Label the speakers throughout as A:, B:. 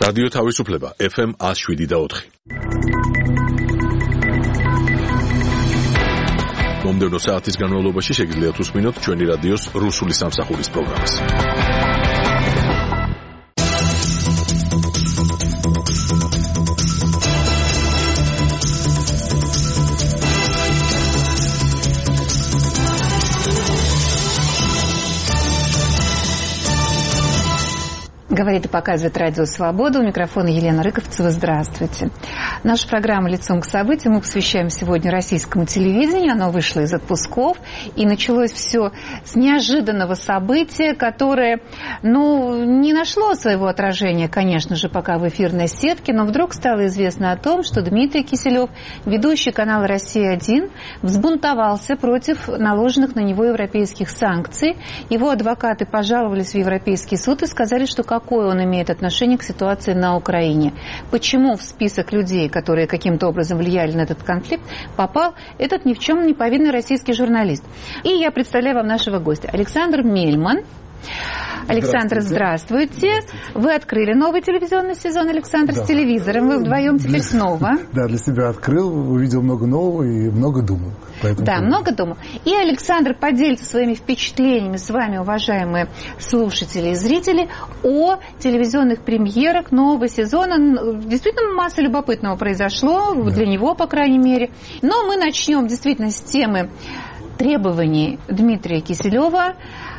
A: რადიო თავისუფლება FM 107.4. მომდევნო საათის განმავლობაში შეგიძლიათ უსმინოთ ჩვენი რადიოს რუსული სამსახურის პროგრამას.
B: Говорит и показывает Радио Свобода. У микрофона Елена Рыковцева. Здравствуйте. Наша программа «Лицом к событиям» мы посвящаем сегодня российскому телевидению. Оно вышло из отпусков. И началось все с неожиданного события, которое, не нашло своего отражения, конечно же, пока в эфирной сетке. Но вдруг стало известно о том, что Дмитрий Киселев, ведущий канала «Россия-1», взбунтовался против наложенных на него европейских санкций. Его адвокаты пожаловались в Европейский суд и сказали, что какое он имеет отношение к ситуации на Украине. Почему в список людей, которые каким-то образом влияли на этот конфликт, попал этот ни в чем не повинный российский журналист. И я представляю вам нашего гостя. Александр Мельман. Александр, здравствуйте. Вы открыли новый телевизионный сезон, Александр, с телевизором. Вы вдвоем теперь снова.
C: Да, для себя открыл, увидел много нового и много думал.
B: Да, много думал. И Александр поделится своими впечатлениями с вами, уважаемые слушатели и зрители, о телевизионных премьерах нового сезона. Действительно, масса любопытного произошло, для него, по крайней мере. Но мы начнем действительно с темы требований Дмитрия Киселева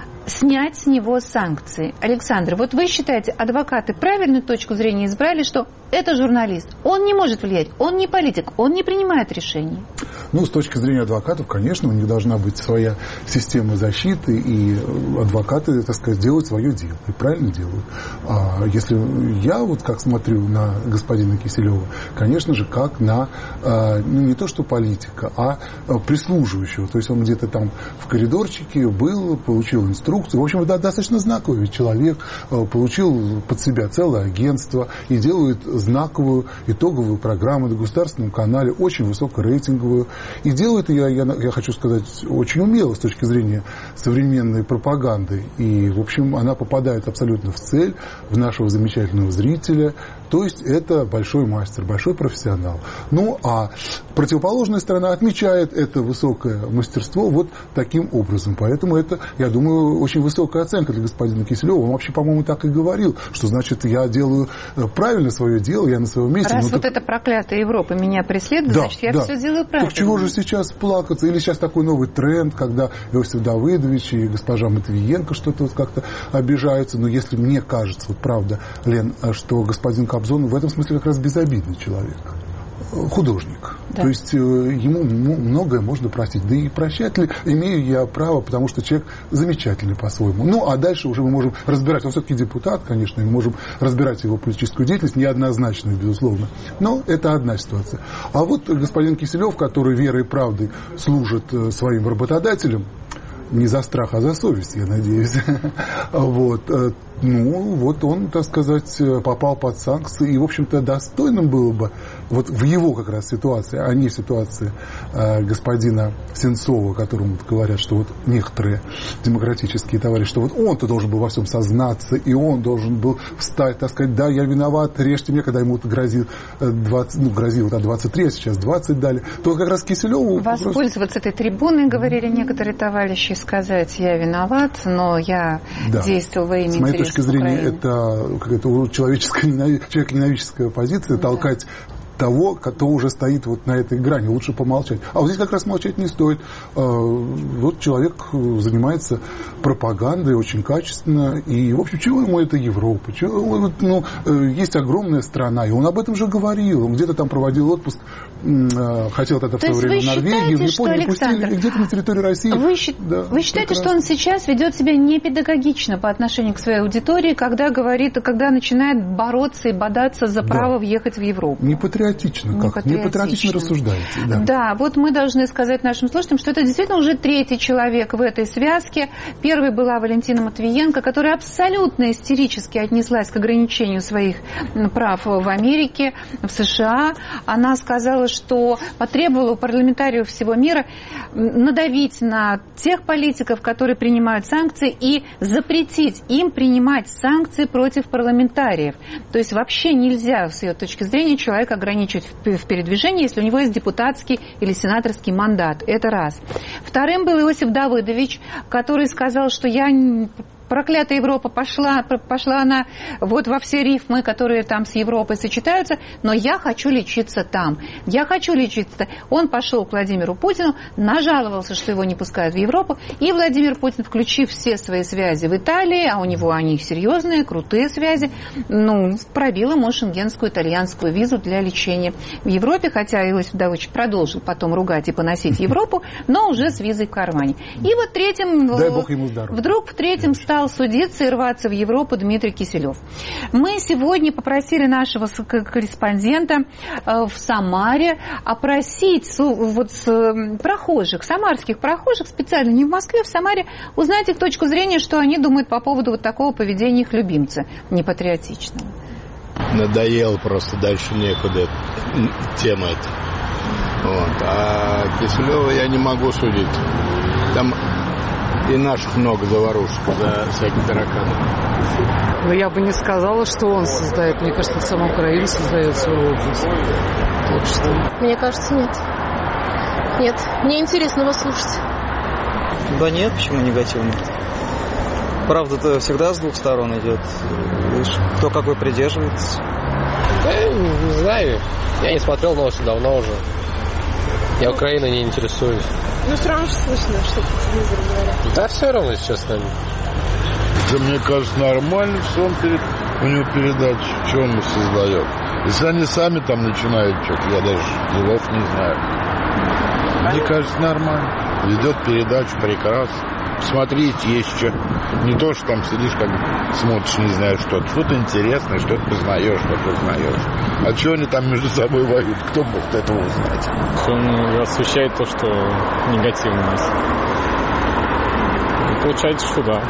B: снять с него санкции. Александр, вот вы считаете, адвокаты правильную точку зрения избрали, что это журналист, он не может влиять, он не политик, он не принимает решений?
C: С точки зрения адвокатов, конечно, у них должна быть своя система защиты, и адвокаты, так сказать, делают свое дело, и правильно делают. А если я как смотрю на господина Киселева, конечно же, как на не то что политика, а прислуживающего. То есть он где-то там в коридорчике был, получил инструкцию. В общем, достаточно знаковый ведь человек, получил под себя целое агентство и делает знаковую итоговую программу на государственном канале, очень высокорейтинговую. И делает ее, я хочу сказать, очень умело с точки зрения современной пропаганды. И, в общем, она попадает абсолютно в цель, в нашего замечательного зрителя. То есть это большой мастер, большой профессионал. А противоположная сторона отмечает это высокое мастерство вот таким образом. Поэтому это, я думаю, очень высокая оценка для господина Киселева. Он вообще, по-моему, так и говорил, что, значит, я делаю правильно свое дело, я на своем месте.
B: Раз эта проклятая Европа меня преследует, значит, я все делаю правильно.
C: Так чего же сейчас плакаться? Или сейчас такой новый тренд, когда Иосиф Давыдович и госпожа Матвиенко что-то как-то обижаются. Но если мне кажется, правда, Лен, что господин Кобзон в этом смысле как раз безобидный человек. Художник. Да. То есть ему многое можно простить. Да и прощать ли имею я право, потому что человек замечательный по-своему. А дальше уже мы можем разбирать. Он все-таки депутат, конечно, и мы можем разбирать его политическую деятельность, неоднозначную, безусловно. Но это одна ситуация. А вот господин Киселев, который верой и правдой служит своим работодателям, не за страх, а за совесть, я надеюсь. Он, так сказать, попал под санкции. И, в общем-то, достойным было бы в его как раз ситуации, а не ситуации господина Сенцова, которому говорят, что некоторые демократические товарищи, что он-то должен был во всем сознаться, и он должен был встать, так сказать, да, я виноват, режьте меня, когда ему грозил 23, а сейчас 20 дали. То как раз Киселеву...
B: Воспользоваться этой трибуной, говорили некоторые товарищи, сказать, я виноват, но я действовал во имя интересов Украины. С моей точки зрения,
C: это какая-то человек-ненавистская позиция, толкать того, кто уже стоит на этой грани. Лучше помолчать. А здесь как раз молчать не стоит. Человек занимается пропагандой очень качественно. И, в общем, чего ему это Европа? Есть огромная страна. И он об этом же говорил. Он где-то там проводил отпуск. Хотел тогда в свое время в Норвегии, в Японии пустили. И где-то на территории России.
B: Вы считаете, что он сейчас ведет себя непедагогично по отношению к своей аудитории, когда начинает бороться и бодаться за право въехать в Европу?
C: Не патриотично. патриотично. Как? Не патриотично рассуждаете. Да.
B: Да, вот мы должны сказать нашим слушателям, что это действительно уже третий человек в этой связке. Первой была Валентина Матвиенко, которая абсолютно истерически отнеслась к ограничению своих прав в Америке, в США. Она сказала, что потребовала у парламентариев всего мира надавить на тех политиков, которые принимают санкции, и запретить им принимать санкции против парламентариев. То есть вообще нельзя, с ее точки зрения, человека ограничивать в передвижении, если у него есть депутатский или сенаторский мандат. Это раз. Вторым был Иосиф Давыдович, который сказал, что проклятая Европа пошла она вот во все рифмы, которые там с Европой сочетаются, но я хочу лечиться там. Я хочу лечиться. Он пошел к Владимиру Путину, нажаловался, что его не пускают в Европу, и Владимир Путин, включив все свои связи в Италии, а у него они серьезные, крутые связи, пробил ему шенгенскую итальянскую визу для лечения в Европе, хотя Иосиф Давыдович продолжил потом ругать и поносить Европу, но уже с визой в кармане. И вот третьим,
C: дай бог ему здоровья.
B: Вдруг в третьем стал судиться и рваться в Европу Дмитрий Киселев. Мы сегодня попросили нашего корреспондента в Самаре опросить прохожих, самарских прохожих, специально не в Москве, в Самаре, узнать их точку зрения, что они думают по поводу вот такого поведения их любимца, непатриотичного.
D: Надоел просто, дальше некуда тема эта. Вот. А Киселева я не могу судить. Там и наших много заварушек за всякие тараканы.
E: Но я бы не сказала, что он создает. Мне кажется, сама Украина создает свою область. Так что...
F: Мне кажется, нет. Нет. Мне интересно его слушать.
G: Да нет, почему негативно? Правда-то всегда с двух сторон идет. Кто какой придерживается.
H: Да, не знаю. Я не смотрел новости давно уже. Я Украиной не интересуюсь.
F: Ну, все равно слышно, что по телевизору говорят.
H: Да, все равно, если честно.
D: Да, мне кажется, нормально, что у него передача, что он создает. Если они сами там начинают что-то, я даже делов не знаю. Мне кажется, нормально. Ведет передачу прекрасно. Смотреть есть что. Не то, что там сидишь, как смотришь, не знаю, что-то. Что-то интересное, что-то познаешь, что-то узнаешь. А что они там между собой воюют? Кто мог этого узнать?
I: Он освещает то, что негативно есть. И получается, что да.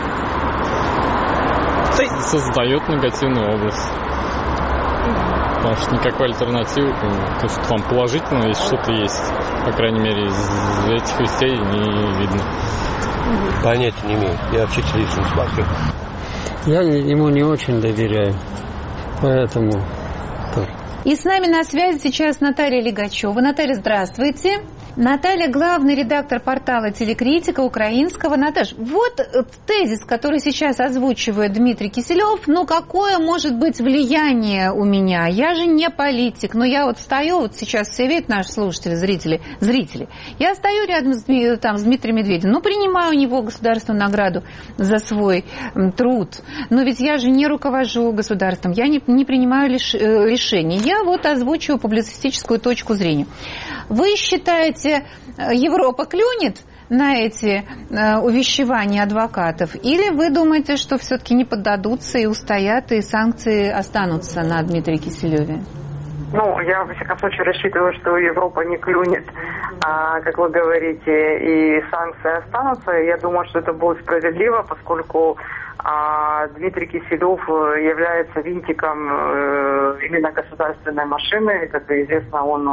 I: Создает негативный образ. Потому что никакой альтернативы, то, что там положительно, если что-то есть, по крайней мере, из этих вестей не видно.
H: Понятия не имею. Я вообще телевизор не смотрю.
J: Я ему не очень доверяю. Поэтому...
B: И с нами на связи сейчас Наталья Лигачева. Наталья, здравствуйте. Наталья, главный редактор портала «Телекритика» украинского. Наташ, вот тезис, который сейчас озвучивает Дмитрий Киселев. Какое может быть влияние у меня? Я же не политик, но я вот стою, вот сейчас все видят наши слушатели, зрители. Я стою рядом с Дмитрием Медведевым, принимаю у него государственную награду за свой труд. Но ведь я же не руковожу государством, я не принимаю решений. Я вот озвучиваю публицистическую точку зрения. Вы считаете, Европа клюнет на эти увещевания адвокатов? Или вы думаете, что все-таки не поддадутся и устоят, и санкции останутся на Дмитрии Киселеве?
K: Я, во всяком случае, рассчитываю, что Европа не клюнет, как вы говорите, и санкции останутся. Я думаю, что это будет справедливо, поскольку Дмитрий Киселев является винтиком именно государственной машины. Как известно, он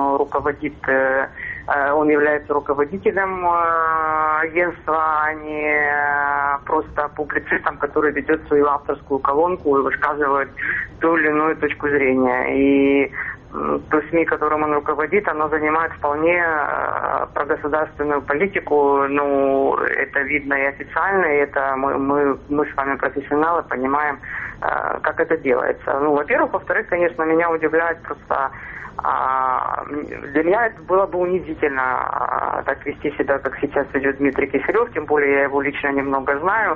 K: является руководителем агентства, а не просто публицистом, который ведет свою авторскую колонку и высказывает ту или иную точку зрения. И то СМИ, которым он руководит, оно занимает вполне прогосударственную политику. Это видно и официально, и это мы с вами профессионалы понимаем, как это делается. Во-первых. Во-вторых, конечно, меня удивляет просто... Для меня это было бы унизительно так вести себя, как сейчас ведет Дмитрий Киселев, тем более я его лично немного знаю,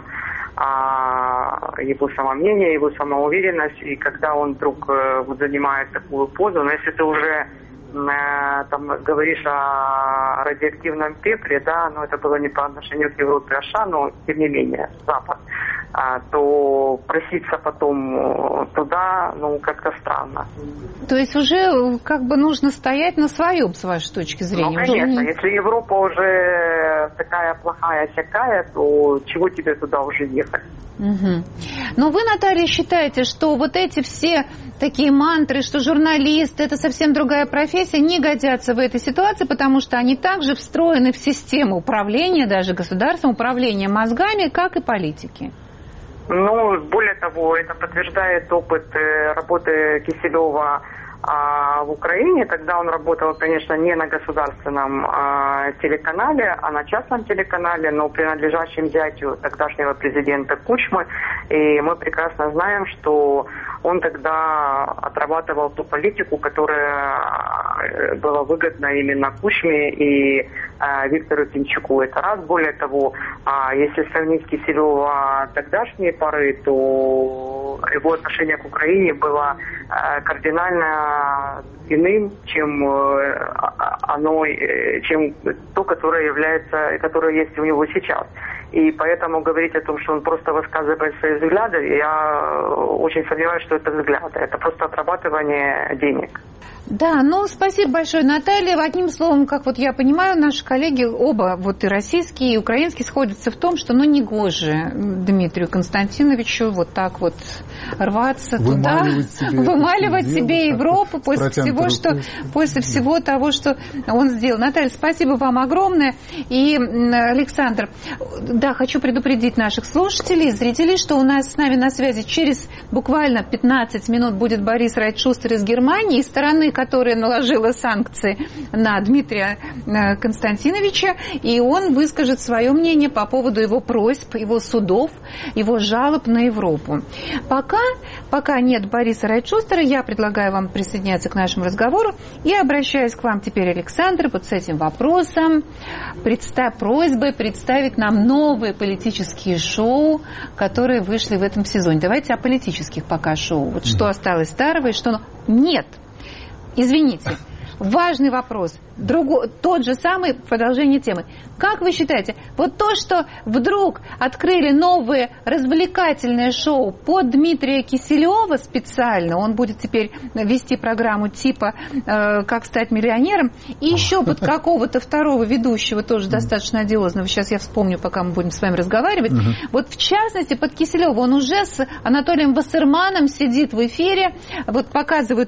K: его самомнение, его самоуверенность, и когда он вдруг занимает такую позу, но если ты уже говоришь о радиоактивном пепле, да, но это было не по отношению к Европе, а США, но тем не менее, Запад. то проситься потом туда, как-то странно.
B: То есть уже как бы нужно стоять на своем, с вашей точки зрения?
K: Ну, конечно. Если Европа уже такая плохая, всякая, то чего тебе туда уже ехать?
B: Угу. Но вы, Наталья, считаете, что вот эти все такие мантры, что журналисты – это совсем другая профессия, не годятся в этой ситуации, потому что они также встроены в систему управления, даже государством, управления мозгами, как и политики?
K: Ну, более того, это подтверждает опыт работы Киселева в Украине. Тогда он работал, конечно, не на государственном телеканале, а на частном телеканале, но принадлежащем зятю тогдашнего президента Кучмы. И мы прекрасно знаем, что он тогда отрабатывал ту политику, которая была выгодна именно Кучме и Виктору Пинчуку. Это раз. Более того, если сравнить Киселева тогдашние поры, то его отношение к Украине было кардинально иным, чем то, которое есть у него сейчас. И поэтому говорить о том, что он просто высказывает свои взгляды, я очень сомневаюсь, что это взгляды. Это просто отрабатывание денег.
B: Да, ну спасибо большое, Наталья. Одним словом, как вот я понимаю, наши коллеги, оба, вот и российские, и украинские, сходятся в том, что негоже Дмитрию Константиновичу вот так вот рваться туда, вымаливать себе Европу после всего того, что он сделал. Наталья, спасибо вам огромное. И, Александр, да, хочу предупредить наших слушателей и зрителей, что у нас с нами на связи через буквально 15 минут будет Борис Райтшустер из Германии, из стороны, которая наложила санкции на Дмитрия Константиновича, и он выскажет свое мнение по поводу его просьб, его судов, его жалоб на Европу. Пока нет Бориса Райтшустера, я предлагаю вам присоединяться к нашему разговору и обращаюсь к вам теперь, Александр, вот с этим вопросом, просьбой представить нам новые политические шоу, которые вышли в этом сезоне. Давайте о политических пока шоу. Вот что осталось старого и что... Нет! Извините, важный вопрос. Тот же самый, продолжение темы. Как вы считаете, вот то, что вдруг открыли новое развлекательное шоу под Дмитрия Киселева специально, он будет теперь вести программу типа «Как стать миллионером», и еще под какого-то второго ведущего, тоже достаточно одиозного, сейчас я вспомню, пока мы будем с вами разговаривать, вот в частности под Киселева, он уже с Анатолием Вассерманом сидит в эфире, вот показывают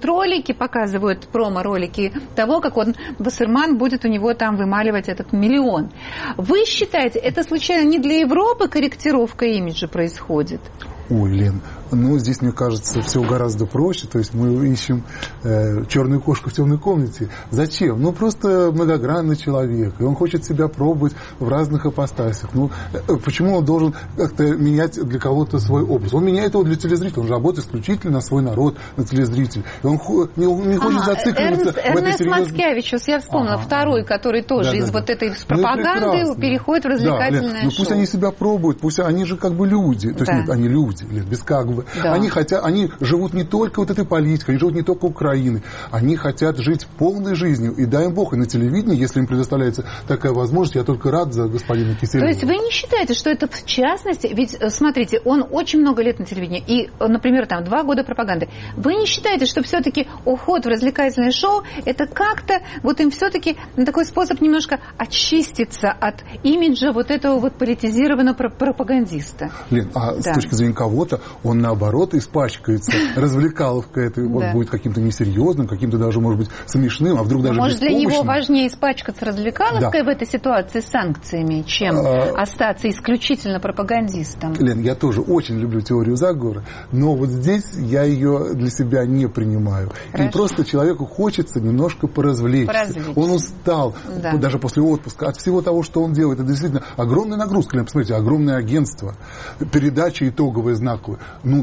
B: промо-ролики того, как он Вассерман будет у него там вымаливать этот миллион. Вы считаете, это случайно не для Европы корректировка имиджа происходит?
C: Ой, Лен, здесь, мне кажется, все гораздо проще. То есть мы ищем черную кошку в темной комнате. Зачем? Просто многогранный человек, и он хочет себя пробовать в разных ипостасях. Почему он должен как-то менять для кого-то свой образ? Он меняет его для телезрителя. Он же работает исключительно на свой народ, на телезрителя. И он не хочет зацикливаться в этой серьезной...
B: Маскевичус, я вспомнила, второй, который тоже из вот этой пропаганды переходит в развлекательное шоу.
C: Пусть они себя пробуют, пусть они же как бы люди. То есть нет, они люди. Без как бы. Да. Они живут не только вот этой политикой, они живут не только Украиной, они хотят жить полной жизнью. И дай им Бог, и на телевидении, если им предоставляется такая возможность, я только рад за господина Киселева.
B: То есть вы не считаете, что это в частности, ведь смотрите, он очень много лет на телевидении, и, например, 2 года пропаганды. Вы не считаете, что все-таки уход в развлекательное шоу, это как-то вот им все-таки такой способ немножко очиститься от имиджа вот этого вот политизированного пропагандиста?
C: Лен, с точки зрения кого-то, он наоборот испачкается развлекаловкой этой, он будет каким-то несерьезным, каким-то даже, может быть, смешным, а вдруг даже
B: может,
C: беспомощным.
B: для него важнее испачкаться развлекаловкой в этой ситуации с санкциями, чем остаться исключительно пропагандистом?
C: Лен, я тоже очень люблю теорию заговора, но вот здесь я ее для себя не принимаю. Хорошо. И просто человеку хочется немножко поразвлечься. Он устал, даже после отпуска, от всего того, что он делает. Это действительно огромная нагрузка. Лен, посмотрите, огромное агентство, передача итоговая, знаковая.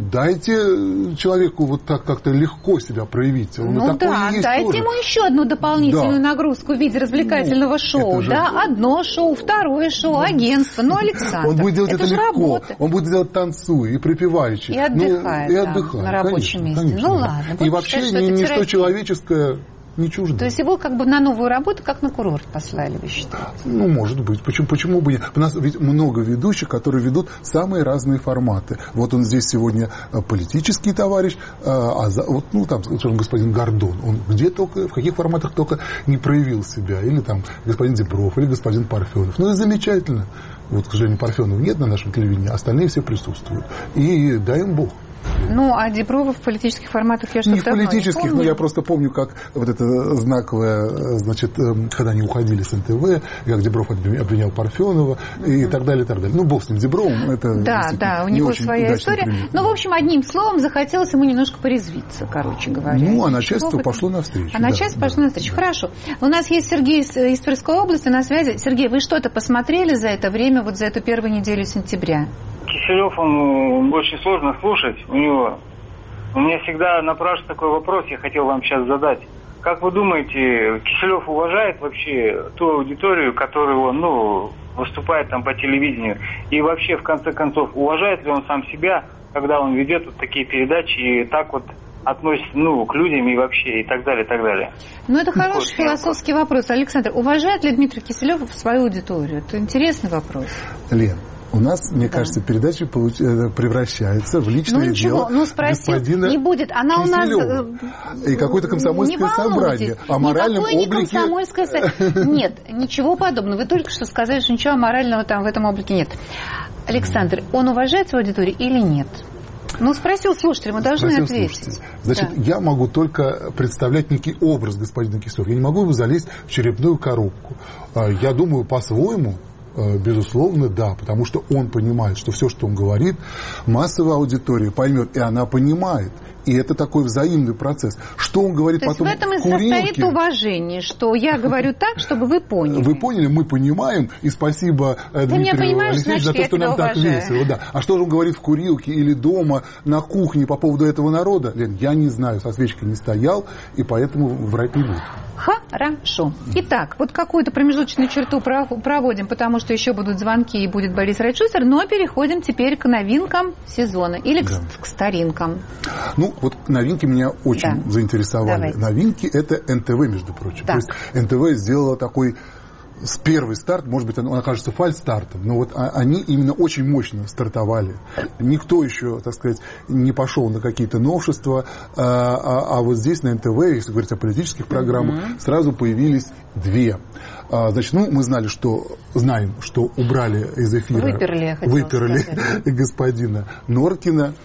C: Дайте человеку вот так как-то легко себя проявить.
B: Дайте ему еще одну дополнительную нагрузку в виде развлекательного шоу. Одно шоу, второе шоу, агентство. Александр,
C: он будет делать это легко.
B: Работа.
C: Он будет делать танцуя и припеваючи.
B: И отдыхает, на рабочем месте.
C: Конечно,
B: Ладно.
C: И вообще ничто человеческое не чужды.
B: То есть его как бы на новую работу, как на курорт послали, вы считаете?
C: Ну, может быть. Почему бы нет? У нас ведь много ведущих, которые ведут самые разные форматы. Вот он здесь сегодня политический товарищ, вот, ну, там, скажем, господин Гордон, он где только, в каких форматах только не проявил себя. Или там господин Зебров, или господин Парфенов. Ну, и замечательно. Вот, к сожалению, Парфенова нет на нашем телевидении, остальные все присутствуют. И дай им Бог.
B: Ну, а Диброва в политических форматах я что-то
C: не в политических, но я просто помню, как вот это знаковое, значит, когда они уходили с НТВ, как Дибров обвинял Парфенова и так далее, и так далее. Ну, бог с ним, Дибровым, это
B: да, у него своя история.
C: Пример.
B: Ну, в общем, одним словом, захотелось ему немножко порезвиться, короче говоря.
C: Ну, а начальство пошло навстречу.
B: А начальство пошло навстречу. Хорошо. У нас есть Сергей из Тверской области на связи. Сергей, вы что-то посмотрели за это время, вот за эту первую неделю сентября?
L: Киселев, он очень сложно слушать у него. У меня всегда напрашивается такой вопрос, я хотел вам сейчас задать. Как вы думаете, Киселев уважает вообще ту аудиторию, которую он, выступает там по телевидению? И вообще, в конце концов, уважает ли он сам себя, когда он ведет вот такие передачи и так вот относится, к людям и вообще, и так далее, и так далее?
B: Ну, это хороший философский вопрос. Александр, уважает ли Дмитрий Киселев свою аудиторию? Это интересный вопрос.
C: Лен, у нас, мне кажется, передача превращается в личное дело господина
B: не будет. Она
C: Киселева.
B: У нас...
C: И какое-то комсомольское собрание. О моральном облике...
B: Нет, ничего подобного. Вы только что сказали, что ничего морального там в этом облике нет. Александр, он уважает свою аудиторию или нет? Спросил слушатель, мы должны ответить.
C: Значит, я могу только представлять некий образ господина Киселева. Я не могу залезть в черепную коробку. Я думаю, по-своему, безусловно, да, потому что он понимает, что все, что он говорит, массовая аудитория поймет, и она понимает. И это такой взаимный процесс. Что он говорит
B: то
C: потом в
B: этом и состоит уважение, что я говорю так, чтобы вы поняли.
C: Вы поняли, мы понимаем, и спасибо Дмитрию Алексеевичу за то, что нам так весело. Да. А что же он говорит в курилке или дома, на кухне по поводу этого народа? Лен, я не знаю, со свечкой не стоял, и поэтому врать не буду.
B: Хорошо. Итак, вот какую-то промежуточную черту проводим, потому что еще будут звонки и будет Борис Райшусер, но переходим теперь к новинкам сезона или к старинкам.
C: Вот новинки меня очень заинтересовали.
B: Давайте.
C: Новинки — это НТВ, между прочим.
B: Да.
C: То есть НТВ сделала такой первый старт, может быть, он окажется фальстартом, но вот они именно очень мощно стартовали. Никто еще, так сказать, не пошел на какие-то новшества, а вот здесь на НТВ, если говорить о политических программах, сразу появились две. Значит, мы знаем, что убрали из эфира, выперли господина Норкина.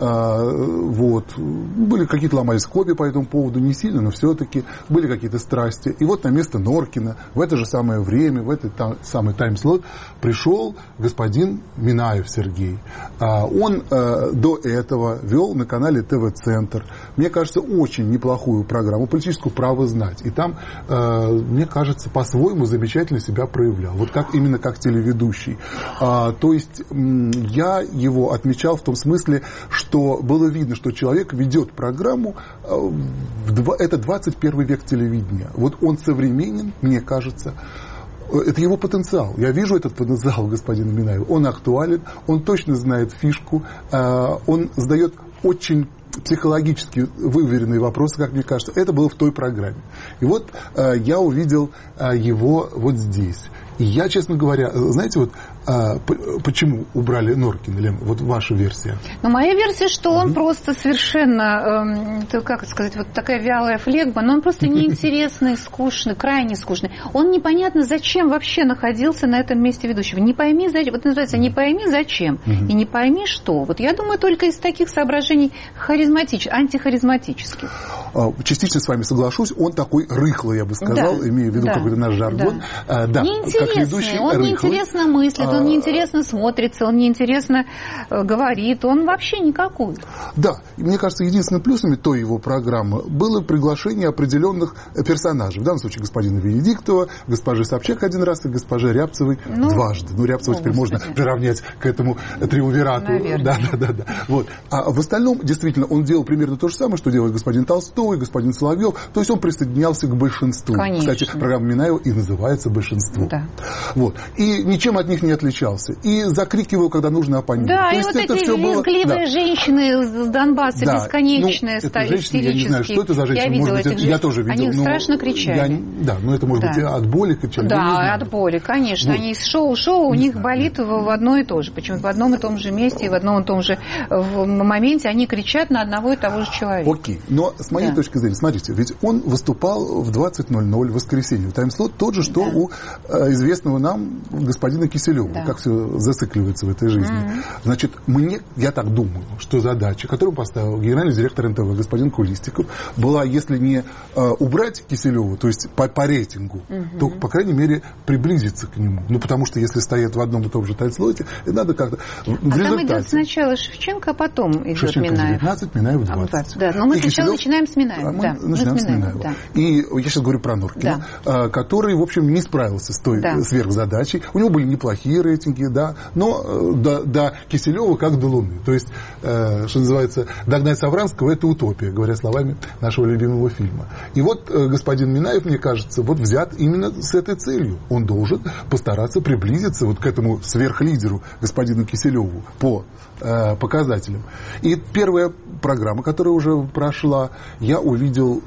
C: Были какие-то ломались копии по этому поводу, не сильно, но все-таки были какие-то страсти. И вот на место Норкина в это же самое время, в этот самый тайм-слот пришел господин Минаев Сергей. Он до этого вел на канале ТВ-центр, мне кажется, очень неплохую программу «Политическую право знать». И там, мне кажется, по-своему замечательно себя проявлял. Вот именно как телеведущий. То есть я его отмечал в том смысле, что было видно, что человек ведет программу, это 21 век телевидения. Вот он современен, мне кажется, это его потенциал. Я вижу этот потенциал господина Минаева. Он актуален, он точно знает фишку, он задает очень психологически выверенные вопросы, как мне кажется. Это было в той программе. И вот я увидел его вот здесь. И я, честно говоря, знаете, почему убрали Норкина, Лен, вот ваша версия?
B: Моя версия, что он просто совершенно, вот такая вялая флегма, но он просто неинтересный, скучный, крайне скучный. Он непонятно зачем вообще находился на этом месте ведущего. Не пойми зачем, вот называется, не пойми зачем и не пойми что. Вот я думаю, только из таких соображений антихаризматических.
C: Частично с вами соглашусь, он такой рыхлый, я бы сказал, имея в виду какой-то наш жаргон.
B: Неинтересный, он неинтересно мыслит, он неинтересно смотрится, он неинтересно говорит, он вообще никакой.
C: Да, и мне кажется, единственным плюсом той его программы было приглашение определенных персонажей. В данном случае господина Венедиктова, госпожи Собчак один раз и госпожи Рябцевой дважды. Рябцеву теперь можно приравнять к этому триумвирату.
B: Наверное.
C: Да. Вот. А в остальном, действительно, он делал примерно то же самое, что делает господин Толстой, Киселёва, и господин Соловьев. То есть он присоединялся к большинству.
B: Конечно.
C: Кстати, программа Минаева и называется «Большинство».
B: Да.
C: Вот. И ничем от них не отличался. И закрикивал, когда нужно оппонент.
B: Да,
C: то
B: и
C: есть
B: вот
C: это
B: эти визгливые женщины с Донбасса, бесконечные,
C: женщины, я не знаю, что это за женщины.
B: Я видела этих женщин.
C: Я тоже видел.
B: Они страшно кричали.
C: Но это может быть от боли кричали.
B: Да, от боли, конечно. Они из шоу-шоу, у них болит в одно и то же. Почему-то в одном и том же месте и в одном и том же моменте они кричат на одного и того же человека.
C: Окей, но с моей точки зрения, смотрите, ведь он выступал в 20:00 в воскресенье. Таймслот тот же, что у известного нам господина Киселёва. Как все зацикливается в этой жизни. Значит, я так думаю, что задача, которую поставил генеральный директор НТВ господин Кулистиков, была, если не убрать Киселёва, то есть по рейтингу, то, по крайней мере, приблизиться к нему. Ну, потому что если стоят в одном и том же таймслоте, надо как-то...
B: Там идет сначала Шевченко, а потом идет
C: Шевченко
B: Минаев.
C: 19, Минаев 20.
B: Да, но мы сначала начинаем с Минаева.
C: Мы начинаем с Минаева.
B: Да.
C: И я сейчас говорю про Норкина, который, в общем, не справился с той сверхзадачей. У него были неплохие рейтинги, но до Киселёва как до Луны. То есть, что называется, догнать Савранского – это утопия, говоря словами нашего любимого фильма. И вот господин Минаев, мне кажется, вот взят именно с этой целью. Он должен постараться приблизиться вот к этому сверхлидеру, господину Киселёву, по показателям. И первая программа, которая уже прошла, я увидел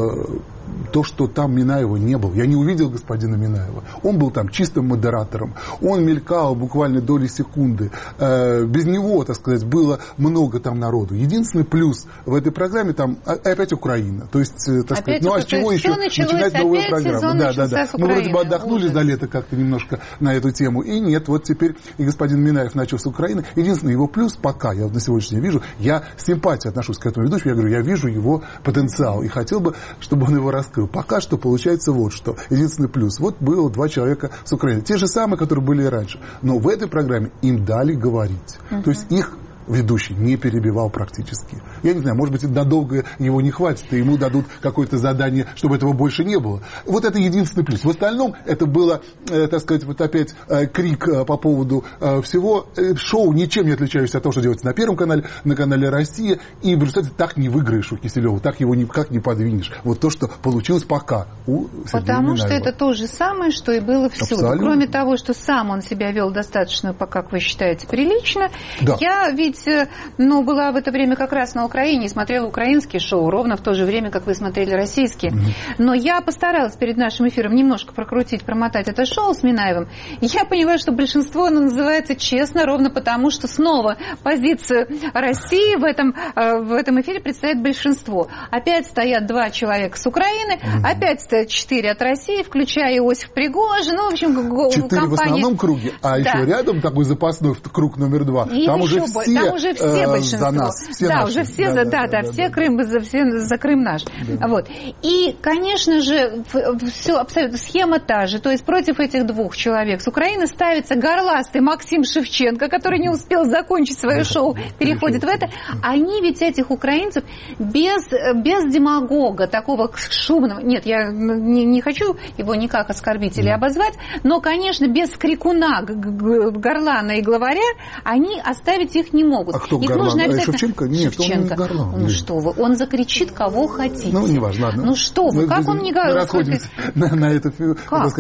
C: то, что там Минаева не было. Я не увидел господина Минаева. Он был там чистым модератором. Он мелькал буквально доли секунды. Без него, так сказать, было много там народу. Единственный плюс в этой программе там опять Украина. То есть, так сказать, ну а с чего еще начинать новую программу? Да. Мы вроде бы отдохнули за лето как-то немножко на эту тему. И нет, вот теперь и господин Минаев начал с Украины. Единственный его плюс пока, я вот на сегодняшний день вижу, я с симпатией отношусь к этому ведущему. Я говорю, я вижу его потенциал. И хотел бы, чтобы он его раскрыл. Пока что получается вот что. Единственный плюс. Вот было 2 человека с Украины. Те же самые, которые были и раньше. Но в этой программе им дали говорить. То есть их ведущий не перебивал практически. Я не знаю, может быть, надолго его не хватит, и ему дадут какое-то задание, чтобы этого больше не было. Вот это единственный плюс. В остальном это было, так сказать, вот опять крик по поводу всего. Шоу ничем не отличающееся от того, что делается на Первом канале, на канале «Россия». И в результате так не выиграешь у Киселёва, так его никак не подвинешь. Вот то, что получилось пока у Сергея
B: Потому
C: Минаева.
B: что это то же самое, что и было всюду.
C: Абсолютно.
B: Кроме того, что сам он себя вел достаточно, как вы считаете, прилично.
C: Да.
B: Я ведь была в это время как раз на Украине и смотрела украинские шоу, ровно в то же время, как вы смотрели российские. Но я постаралась перед нашим эфиром немножко промотать это шоу с Минаевым. И я поняла, что большинство, оно называется честно, ровно потому, что снова позицию России в этом эфире представляет большинство. Опять стоят 2 человека с Украины, опять стоят 4 от России, включая Иосиф Пригожин. Ну, в общем,
C: 4
B: компания...
C: в основном круге, а еще рядом такой запасной круг номер 2.
B: И
C: там уже все
B: большинство.
C: за нас. Все
B: да,
C: наши.
B: уже все за Крым, все за Крым наш. Да. Вот. И, конечно же, все абсолютно схема та же. То есть против этих 2 человек с Украины ставится горластый Максим Шевченко, который не успел закончить свое шоу, переходит в это. Они ведь этих украинцев без демагога, такого шумного... Нет, я не хочу его никак оскорбить или обозвать, но, конечно, без крикуна, горлана и главаря они оставить их не могут.
C: А кто
B: их
C: горлан?
B: Нужно обязательно...
C: Шевченко? Нет,
B: Шевченко.
C: Он не горлан.
B: Ну что вы, он закричит, кого хотите.
C: Ну, неважно, ладно.
B: Ну что вы, как он не горлан?
C: Мы расходимся на эту фигуру.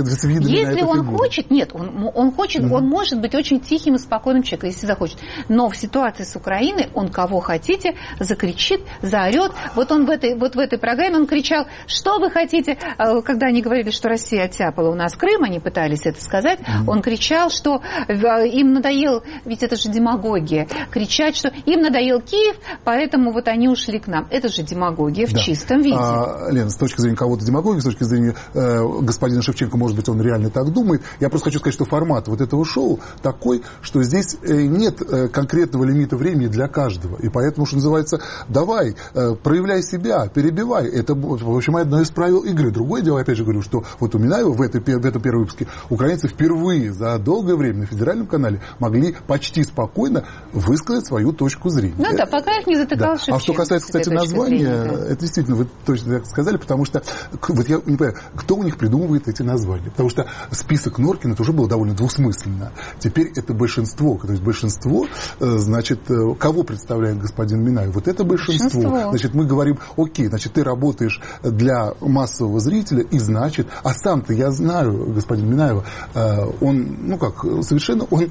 B: Если он хочет, нет, он хочет, он может быть очень тихим и спокойным человеком, если захочет. Но в ситуации с Украиной он кого хотите закричит, заорет. Вот он в этой программе он кричал, что вы хотите, когда они говорили, что Россия оттяпала у нас Крым, они пытались это сказать, он кричал, что им надоел, ведь это же демагогия, кричать, что им надоел Киев, поэтому вот они ушли к нам. Это же демагогия в чистом виде.
C: Лена, с точки зрения кого-то демагогии, с точки зрения господина Шевченко, может быть, он реально так думает. Я просто хочу сказать, что формат вот этого шоу такой, что здесь нет конкретного лимита времени для каждого. И поэтому, что называется, давай, проявляй себя, перебивай. Это, в общем, одно из правил игры. Другое дело, опять же говорю, что вот у Минаева в этом первом выпуске украинцы впервые за долгое время на федеральном канале могли почти спокойно высказать высказать свою точку зрения.
B: Ну да, пока их не затыкал Шевченко.
C: А что касается, кстати, названия, это действительно, вы точно так сказали, потому что, вот я не понимаю, кто у них придумывает эти названия? Потому что список Норкина это уже было довольно двусмысленно. Теперь это большинство. То есть большинство, значит, кого представляет господин Минаев? Вот это большинство. Значит, мы говорим, окей, значит, ты работаешь для массового зрителя, и значит, а сам-то я знаю господина Минаева, он, ну как, совершенно, он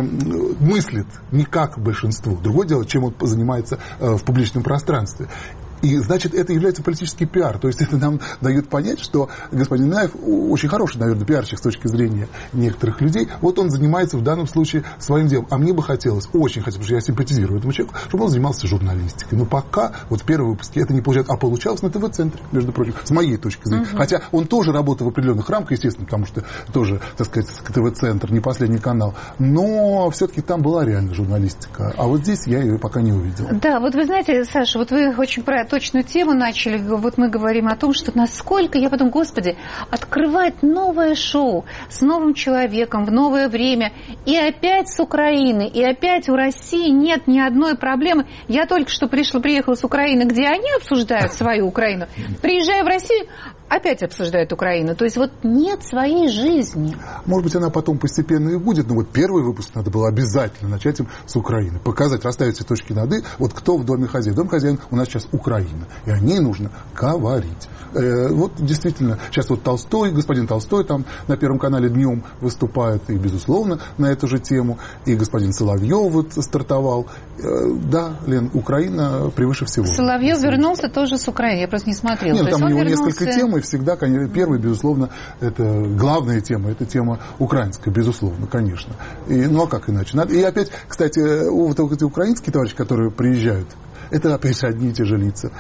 C: мыслит не как большинство. Другое дело, чем он занимается в публичном пространстве. И, значит, это является политический пиар. То есть это нам дает понять, что господин Минаев очень хороший, наверное, пиарщик с точки зрения некоторых людей. Вот он занимается в данном случае своим делом. А мне бы хотелось, очень хотелось, потому что я симпатизирую этому человеку, чтобы он занимался журналистикой. Но пока, вот в первом выпуске это не получается. А получалось на ТВ-центре, между прочим, с моей точки зрения. Хотя он тоже работал в определенных рамках, естественно, потому что тоже, так сказать, ТВ-центр, не последний канал. Но все-таки там была реальная журналистика. А вот здесь я ее пока не увидел.
B: Да, вот вы знаете, Саша, вот вы очень точную тему начали. Вот мы говорим о том, что насколько, я подумала, господи, открывать новое шоу с новым человеком в новое время, и опять с Украины, и опять у России нет ни одной проблемы. Я только что приехала с Украины, где они обсуждают свою Украину. Приезжая в Россию, опять обсуждают Украину. То есть вот нет своей жизни.
C: Может быть, она потом постепенно и будет, но вот первый выпуск надо было обязательно начать им с Украины. Показать, расставить все точки над «и». Вот кто в доме хозяин? Дом хозяин у нас сейчас Украина. И о ней нужно говорить. Вот действительно, сейчас вот Толстой, господин Толстой там на Первом канале днем выступает, и, безусловно, на эту же тему. И господин Соловьев вот стартовал. Да, Лен, Украина превыше всего.
B: Соловьев вернулся тоже с Украины. Я просто не смотрела.
C: Нет, там у него несколько тем, и всегда, конечно, первый, безусловно, это главная тема, это тема украинская, безусловно, конечно. Ну, а как иначе? И опять, кстати, вот эти украинские товарищи, которые приезжают, это, опять же, одни и те же лица,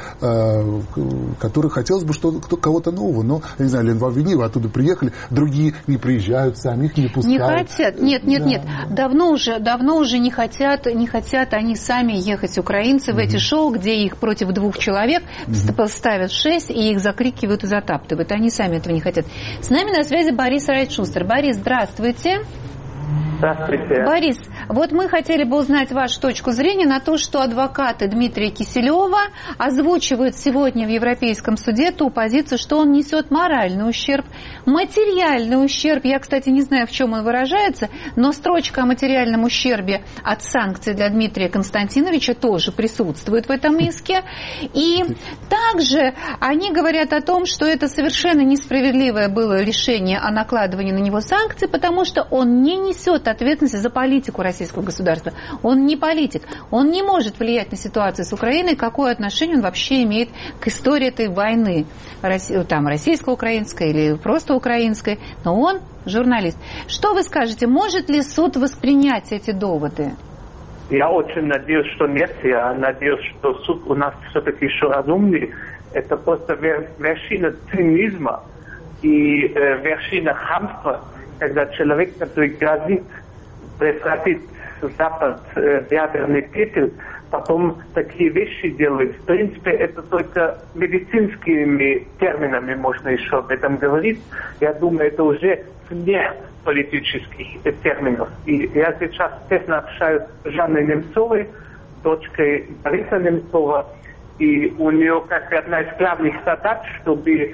C: которых хотелось бы кого-то нового. Но, я не знаю, Лен, вам виднее, вы оттуда приехали, другие не приезжают, сами их не пускают.
B: Не хотят, нет. Давно уже не хотят они сами ехать, украинцы, в эти шоу, где их против 2 человек ставят 6, и их закрикивают и затаптывают. Они сами этого не хотят. С нами на связи Борис Райт-Шустер. Борис, здравствуйте.
M: Здравствуйте.
B: Борис, вот мы хотели бы узнать вашу точку зрения на то, что адвокаты Дмитрия Киселева озвучивают сегодня в Европейском суде ту позицию, что он несет моральный ущерб, материальный ущерб. Я, кстати, не знаю, в чем он выражается, но строчка о материальном ущербе от санкций для Дмитрия Константиновича тоже присутствует в этом иске. И также они говорят о том, что это совершенно несправедливое было решение о накладывании на него санкций, потому что он не несет ответственности за политику российского государства. Он не политик. Он не может влиять на ситуацию с Украиной, какое отношение он вообще имеет к истории этой войны, там, российско-украинской или просто украинской, но он журналист. Что вы скажете, может ли суд воспринять эти доводы?
M: Я очень надеюсь, что нет. Я надеюсь, что суд у нас все-таки еще разумный. Это просто вершина цинизма и вершина хамства, когда человек, который грозит превратить Запад в ядерный пепел, потом такие вещи делает. В принципе, это только медицинскими терминами можно еще об этом говорить. Я думаю, это уже вне политических терминов. И я сейчас тесно общаюсь с Жанной Немцовой, дочкой Бориса Немцова, и у нее как одна из главных задач, чтобы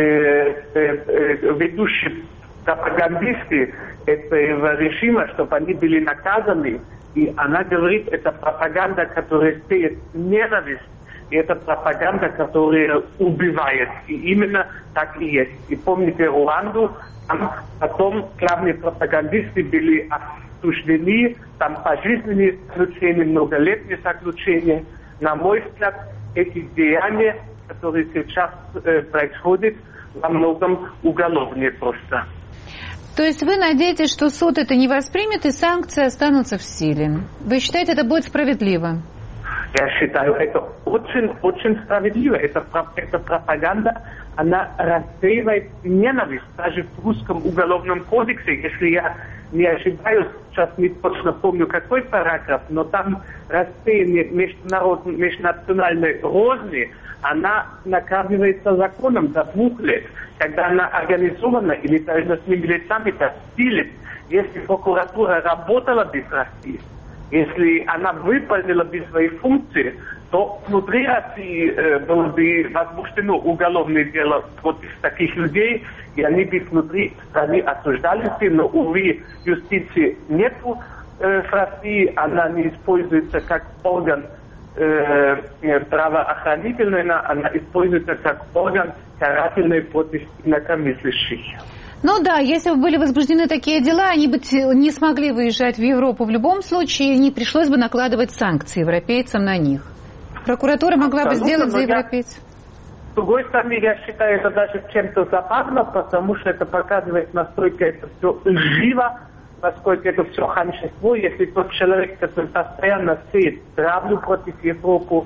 M: ведущие пропагандисты этого режима, чтобы они были наказаны. И она говорит, это пропаганда, которая сеет ненависть, и это пропаганда, которая убивает. И именно так и есть. И помните Руанду, там потом главные пропагандисты были осуждены, там пожизненные заключения, многолетние заключения. На мой взгляд, эти деяния, которые сейчас происходят, во многом уголовные просто.
B: То есть вы надеетесь, что суд это не воспримет и санкции останутся в силе? Вы считаете, это будет справедливо?
M: Я считаю, это очень справедливо. Эта пропаганда, она рассеивает ненависть. Даже в русском уголовном кодексе, если я не ошибаюсь, сейчас не точно помню, какой параграф, но там рассеяние межнациональной розни, она наказывается законом до 2 лет. Когда она организована или даже с милицами, это стилит. Если прокуратура работала без России, Если она выполнила бы свои функции, то внутри России было бы возбуждено уголовное дело против таких людей, и они бы внутри страны осуждались, но, увы, юстиции нету в России, она не используется как орган правоохранительный, она используется как орган карательный против инакомыслящих.
B: Ну да, если бы были возбуждены такие дела, они бы не смогли выезжать в Европу в любом случае, не пришлось бы накладывать санкции европейцам на них. Прокуратура могла бы сделать за европейцев.
M: С другой стороны, я считаю это даже чем-то забавно, потому что это показывает, насколько это все лживо, насколько это все ханжество. Если тот человек, который постоянно сеет травлю против Европы,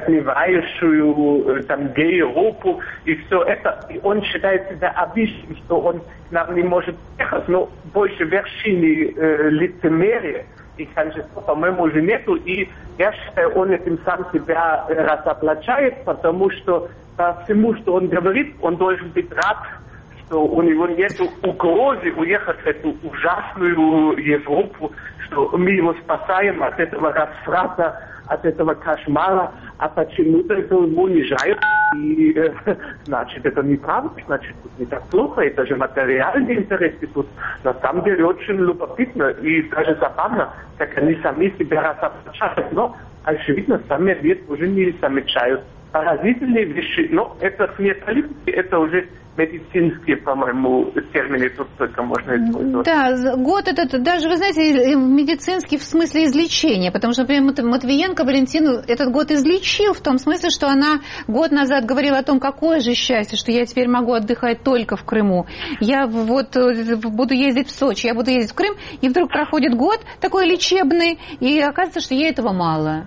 M: отмевающую там Европу и все это, и он считает себя обидчивым, что он к нам не может ехать, но больше вершины лицемерия и ханжества, по-моему, уже нету, и я считаю, он этим сам себя разоблачает, потому что по всему, что он говорит, он должен быть рад, что у него нет угрозы уехать в эту ужасную Европу, что мы его спасаем от этого разврата, от этого кошмара, а почему-то это унижают, и значит, это неправда, значит, тут не так плохо, это же материальные интересы, тут на самом деле очень любопытно и даже забавно, как они сами себя разоблачают, но, очевидно, сами ответ уже не замечают. Поразительные вещи, но это не политики, это уже медицинские, по-моему, термины тут только можно использовать.
B: Да, год этот, даже, вы знаете, медицинский в смысле излечения, потому что, например, Матвиенко Валентину этот год излечил в том смысле, что она год назад говорила о том, какое же счастье, что я теперь могу отдыхать только в Крыму. Я вот буду ездить в Сочи, я буду ездить в Крым, и вдруг проходит год такой лечебный, и оказывается, что ей этого мало.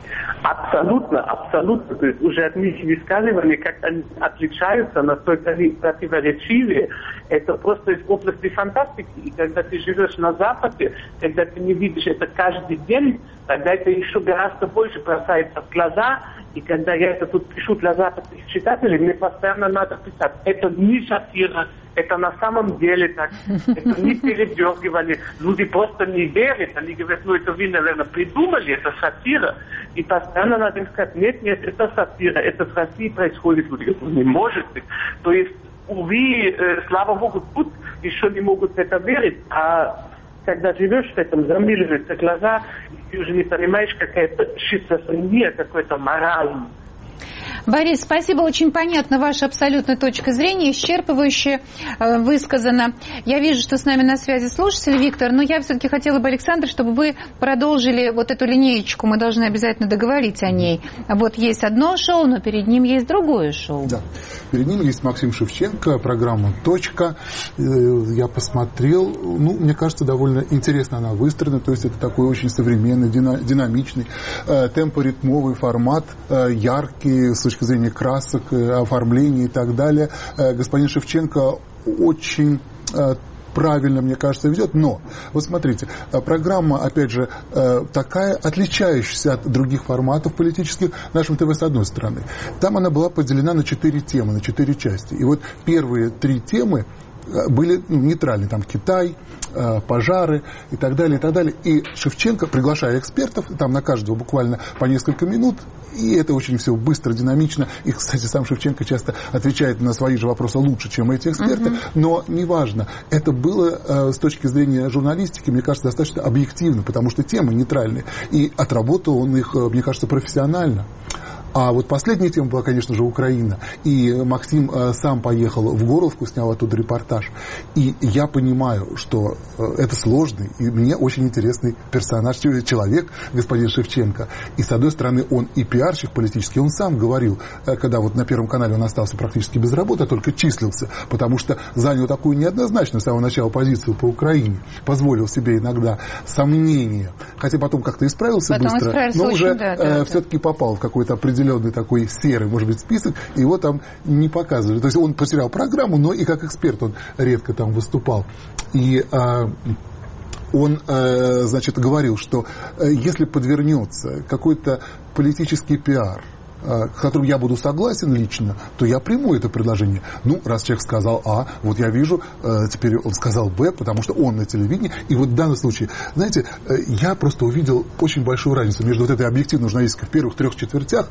M: Абсолютно, абсолютно. То есть уже от них высказывания, как они отличаются, насколько они противоречивые, это просто из области фантастики. И когда ты живешь на Западе, когда ты не видишь это каждый день, тогда это еще гораздо больше бросается в глаза. И когда я это тут пишу для западных читателей, мне постоянно надо писать, это не сатира, это на самом деле так, это не передергивание. Люди просто не верят, они говорят, ну это вы, наверное, придумали, это сатира. И постоянно надо им сказать, нет, нет, это сатира, это в России происходит, люди говорят, не может быть. То есть, увы, слава Богу, тут еще не могут в это верить, а когда живешь в этом, замыливаются глаза, и ты уже не понимаешь, какая-то шизофрения, какой-то мораль.
B: Борис, спасибо, очень понятна ваша абсолютная точка зрения, исчерпывающе высказана. Я вижу, что с нами на связи слушатель Виктор, но я все-таки хотела бы, Александр, чтобы вы продолжили вот эту линеечку, мы должны обязательно договорить о ней. Вот есть одно шоу, но перед ним есть другое шоу.
C: Да, перед ним есть Максим Шевченко, программа «Точка». Я посмотрел, ну, мне кажется, довольно интересно она выстроена, то есть это такой очень современный, динамичный, темпоритмовый формат, яркий, с точки зрения красок, оформления и так далее. Господин Шевченко очень правильно, мне кажется, ведет. Но, вот смотрите, программа, опять же, такая, отличающаяся от других форматов политических нашим ТВ с одной стороны. Там она была поделена на 4 темы, на 4 части. И вот первые 3 темы были нейтральны. Там Китай, пожары и так далее, и так далее. И Шевченко, приглашая экспертов, там на каждого буквально по несколько минут, и это очень все быстро, динамично. И, кстати, сам Шевченко часто отвечает на свои же вопросы лучше, чем эти эксперты. Но неважно. Это было с точки зрения журналистики, мне кажется, достаточно объективно, потому что темы нейтральные. И отработал он их, мне кажется, профессионально. А вот последняя тема была, конечно же, Украина. И Максим сам поехал в Горловку, снял оттуда репортаж. И я понимаю, что это сложный и мне очень интересный персонаж, человек, господин Шевченко. И, с одной стороны, он и пиарщик политический, он сам говорил, когда вот на Первом канале он остался практически без работы, а только числился, потому что занял такую неоднозначную с самого начала позицию по Украине, позволил себе иногда сомнения, хотя потом как-то исправился потом быстро, но уже все-таки попал в какой-то определенный такой серый, может быть, список, и его там не показывали. То есть он потерял программу, но и как эксперт он редко там выступал. И он, значит, говорил, что если подвернется какой-то политический пиар, к которым я буду согласен лично, то я приму это предложение. Ну, раз человек сказал А, вот я вижу, теперь он сказал Б, потому что он на телевидении. И вот в данном случае, знаете, я просто увидел очень большую разницу между вот этой объективной журналистикой в первых 3 четвертях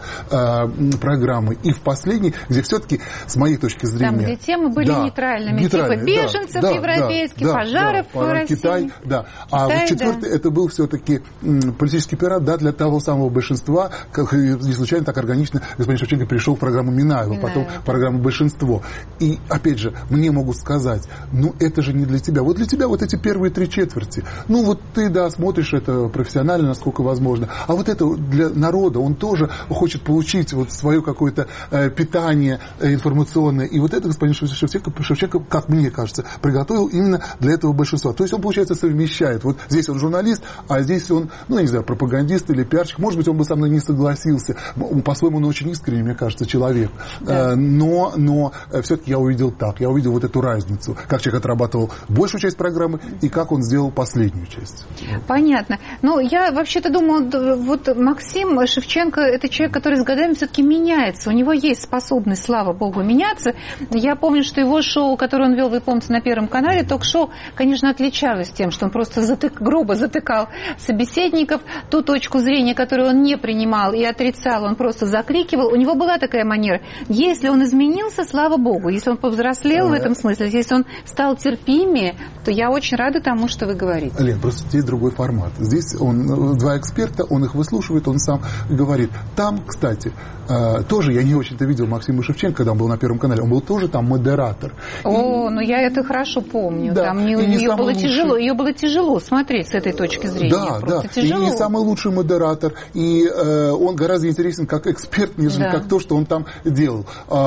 C: программы и в последней, где все-таки, с моей точки зрения...
B: Там, где темы были нейтральными, типа беженцев европейских, пожаров в России.
C: Китай, да. А вот четвертый, это был все-таки политический пират, да, для того самого большинства, как не случайно так органично господин Шевченко перешел в программу Минаева, потом в программу «Большинство». И, опять же, мне могут сказать, ну, это же не для тебя. Вот для тебя вот эти первые 3 четверти. Ну, вот ты, да, смотришь это профессионально, насколько возможно. А вот это для народа, он тоже хочет получить вот свое какое-то питание информационное. И вот это господин Шевченко, как мне кажется, приготовил именно для этого большинства. То есть он, получается, совмещает. Вот здесь он журналист, а здесь он, ну, я не знаю, пропагандист или пиарщик. Может быть, он бы со мной не согласился. По-своему, он очень искренний, мне кажется, человек. Да. Но все-таки я увидел так. Я увидел вот эту разницу. Как человек отрабатывал большую часть программы и как он сделал последнюю часть.
B: Понятно. Ну, я вообще-то думаю, вот Максим Шевченко – это человек, который с годами все-таки меняется. У него есть способность, слава богу, меняться. Я помню, что его шоу, которое он вел, вы помните, на Первом канале, ток-шоу, конечно, отличалось тем, что он просто грубо затыкал собеседников. Ту точку зрения, которую он не принимал и отрицал, он просто закрикивал. У него была такая манера. Если он изменился, слава богу. Если он повзрослел в этом смысле, если он стал терпимее, то я очень рада тому, что вы говорите.
C: Лен, просто здесь другой формат. Здесь он 2 эксперта, он их выслушивает, он сам говорит. Там, кстати, тоже я не очень-то видел Максима Шевченко, когда он был на Первом канале. Он был тоже там модератор.
B: Ну я это хорошо помню. Да. Там ее было тяжело. Ее было тяжело смотреть с этой точки зрения. Да. Тяжело. И не самый лучший модератор.
C: И он гораздо интересен как эксперт, нежели как то, что он там делал.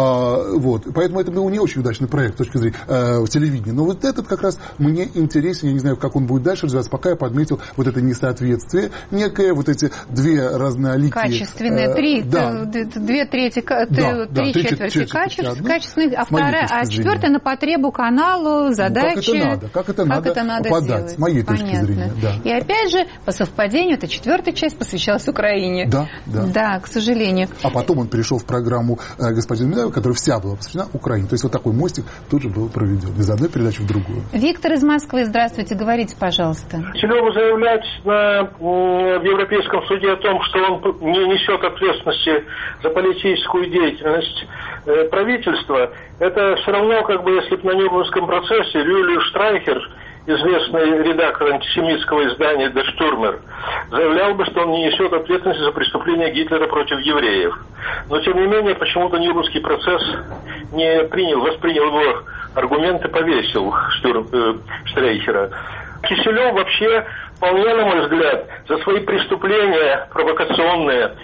C: Вот. Поэтому это был не очень удачный проект с точки зрения телевидения. Но вот этот как раз мне интересен. Я не знаю, как он будет дальше развиваться. Пока я подметил вот это несоответствие некое, вот эти 2 разноликие...
B: Качественные. 3 четверти качественных, а 4 на потребу каналу, задачи.
C: Как это надо подать, сделать. С моей точки зрения. Да.
B: И опять же, по совпадению, эта 4-я часть посвящалась Украине. Да, к сожалению.
C: А потом он перешел в программу господина Минаева, которая вся была посвящена Украине. То есть вот такой мостик тут же был проведен из одной передачи в другую.
B: Виктор из Москвы, здравствуйте, говорите, пожалуйста.
N: Киселёву заявлять в Европейском суде о том, что он не несет ответственности за политическую деятельность правительства, это все равно, как бы, если бы на Нюрнбергском процессе Юлию Штрайхер, известный редактор антисемитского издания «Der Stürmer», заявлял бы, что он не несет ответственности за преступления Гитлера против евреев. Но, тем не менее, почему-то Нюрнбергский процесс не воспринял его аргументы, повесил Штрайхера. Киселёв вообще, вполне, на мой взгляд, за свои преступления провокационные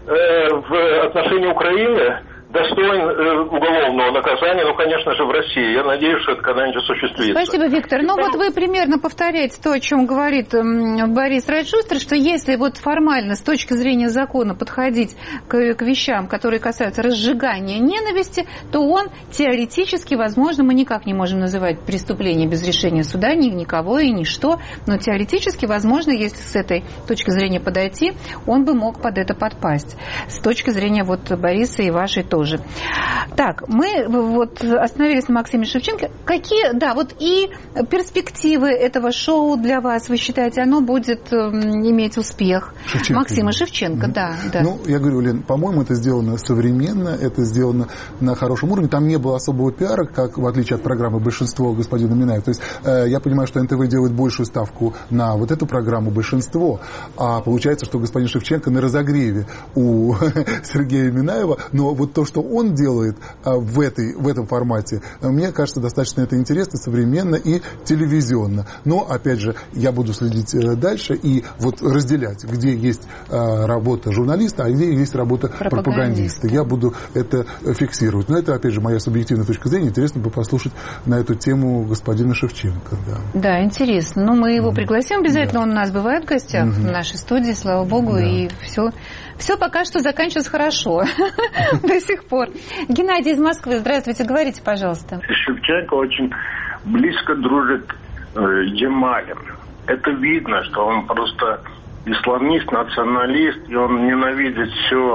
N: в отношении Украины достоин уголовного наказания, конечно же, в России. Я надеюсь, что это когда-нибудь осуществится.
B: Спасибо, Виктор. Вот вы примерно повторяете то, о чем говорит Борис Райшустер, что если вот формально с точки зрения закона подходить к вещам, которые касаются разжигания ненависти, то он теоретически, возможно, мы никак не можем называть преступление без решения суда, никого и ничто, но теоретически, возможно, если с этой точки зрения подойти, он бы мог под это подпасть. С точки зрения вот Бориса и вашей тоже. Так, мы вот остановились на Максиме Шевченко. Какие, вот и перспективы этого шоу для вас, вы считаете, оно будет иметь успех? Максима Шевченко, да.
C: Ну, я говорю, Лен, по-моему, это сделано современно, это сделано на хорошем уровне. Там не было особого пиара, как в отличие от программы «Большинство» господина Минаева. То есть я понимаю, что НТВ делает большую ставку на вот эту программу «Большинство», а получается, что господин Шевченко на разогреве у Сергея Минаева, но вот то, что он делает в этом формате, мне кажется, достаточно это интересно, современно и телевизионно. Но, опять же, я буду следить дальше и вот разделять, где есть работа журналиста, а где есть работа пропагандиста. Я буду это фиксировать. Но это, опять же, моя субъективная точка зрения. Интересно бы послушать на эту тему господина Шевченко.
B: Да, интересно. Ну, мы его пригласим обязательно. Он у нас бывает в гостях в нашей студии, слава богу, и все пока что заканчивается хорошо. До сих пор. Геннадий из Москвы, здравствуйте, говорите, пожалуйста.
O: Шевченко очень близко дружит с Джемалем. Это видно, что он просто исламист, националист, и он ненавидит все,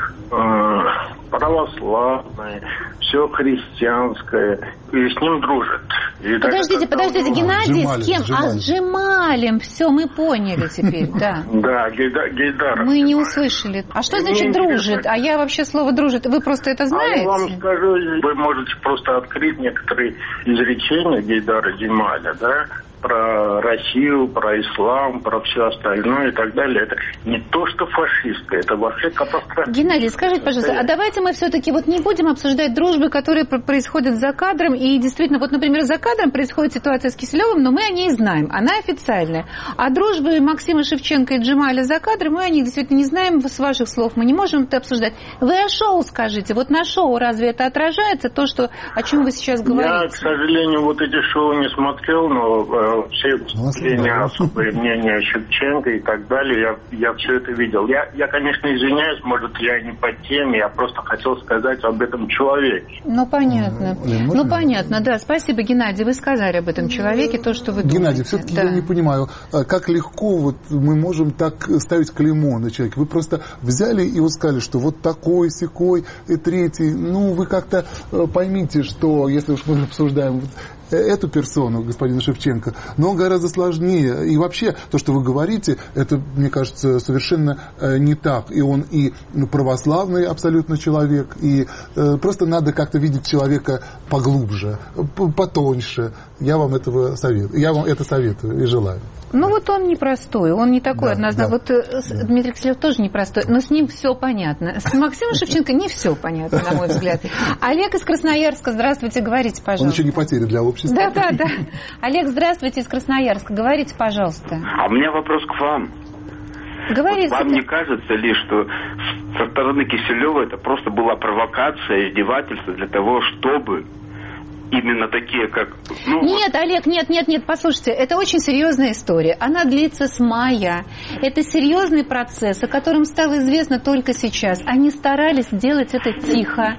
O: православное, все христианское, и с ним дружат. И
B: подождите, Геннадий, с кем? С Джемалем. Все, мы поняли теперь, да.
O: Да, Гейдаров.
B: Мы не услышали. А что значит дружит? А я вообще слово дружит. Вы просто это знаете?
O: Я вам скажу, вы можете просто открыть некоторые изречения Гейдара Джемаля, да? Про Россию, про ислам, про все остальное и так далее. Это не то, что фашистское, это вообще катастрофа.
B: Gennadiy, скажите, пожалуйста, а давайте мы все-таки вот не будем обсуждать дружбы, которые происходят за кадром, и действительно, вот, например, за кадром происходит ситуация с Киселевым, но мы о ней знаем, она официальная. А дружбы Максима Шевченко и Джемаля за кадром, мы о них действительно не знаем, с ваших слов мы не можем это обсуждать. Вы о шоу скажите, вот на шоу разве это отражается, то, что, о чем вы сейчас говорите?
O: Я, к сожалению, вот эти шоу не смотрел, но все выступления, особые мнения Шевченко и так далее, я все это видел. Я, конечно, извиняюсь, может, я не по теме, я просто хотел сказать об этом человеке.
B: Ну, понятно. Ну, понятно, да. Спасибо, Геннадий, вы сказали об этом человеке, то, что вы думаете.
C: Геннадий, все-таки я не понимаю, как легко вот мы можем так ставить клеймо на человека. Вы просто взяли и вот сказали, что вот такой, сякой и третий. Ну, вы как-то поймите, что, если уж мы обсуждаем эту персону, господина Шевченко, но он гораздо сложнее. И вообще, то, что вы говорите, это, мне кажется, совершенно не так. И он и православный абсолютно человек, и просто надо как-то видеть человека поглубже, потоньше. Я вам это советую и желаю.
B: Ну, вот он непростой, он не такой однозначно.
C: Да.
B: Вот Дмитрий Киселев тоже непростой, но с ним все понятно. С Максимом Шевченко не все понятно, на мой взгляд. Олег из Красноярска, здравствуйте, говорите, пожалуйста.
C: Он еще не потеря для общества.
B: Да. Олег, здравствуйте, из Красноярска, говорите, пожалуйста.
P: А у меня вопрос к вам.
B: Говорите.
P: Вот вам не кажется ли, что со стороны Киселева это просто была провокация, издевательство для того, чтобы именно такие, как...
B: Нет, Олег, нет, послушайте, это очень серьезная история. Она длится с мая. Это серьезный процесс, о котором стало известно только сейчас. Они старались делать это тихо,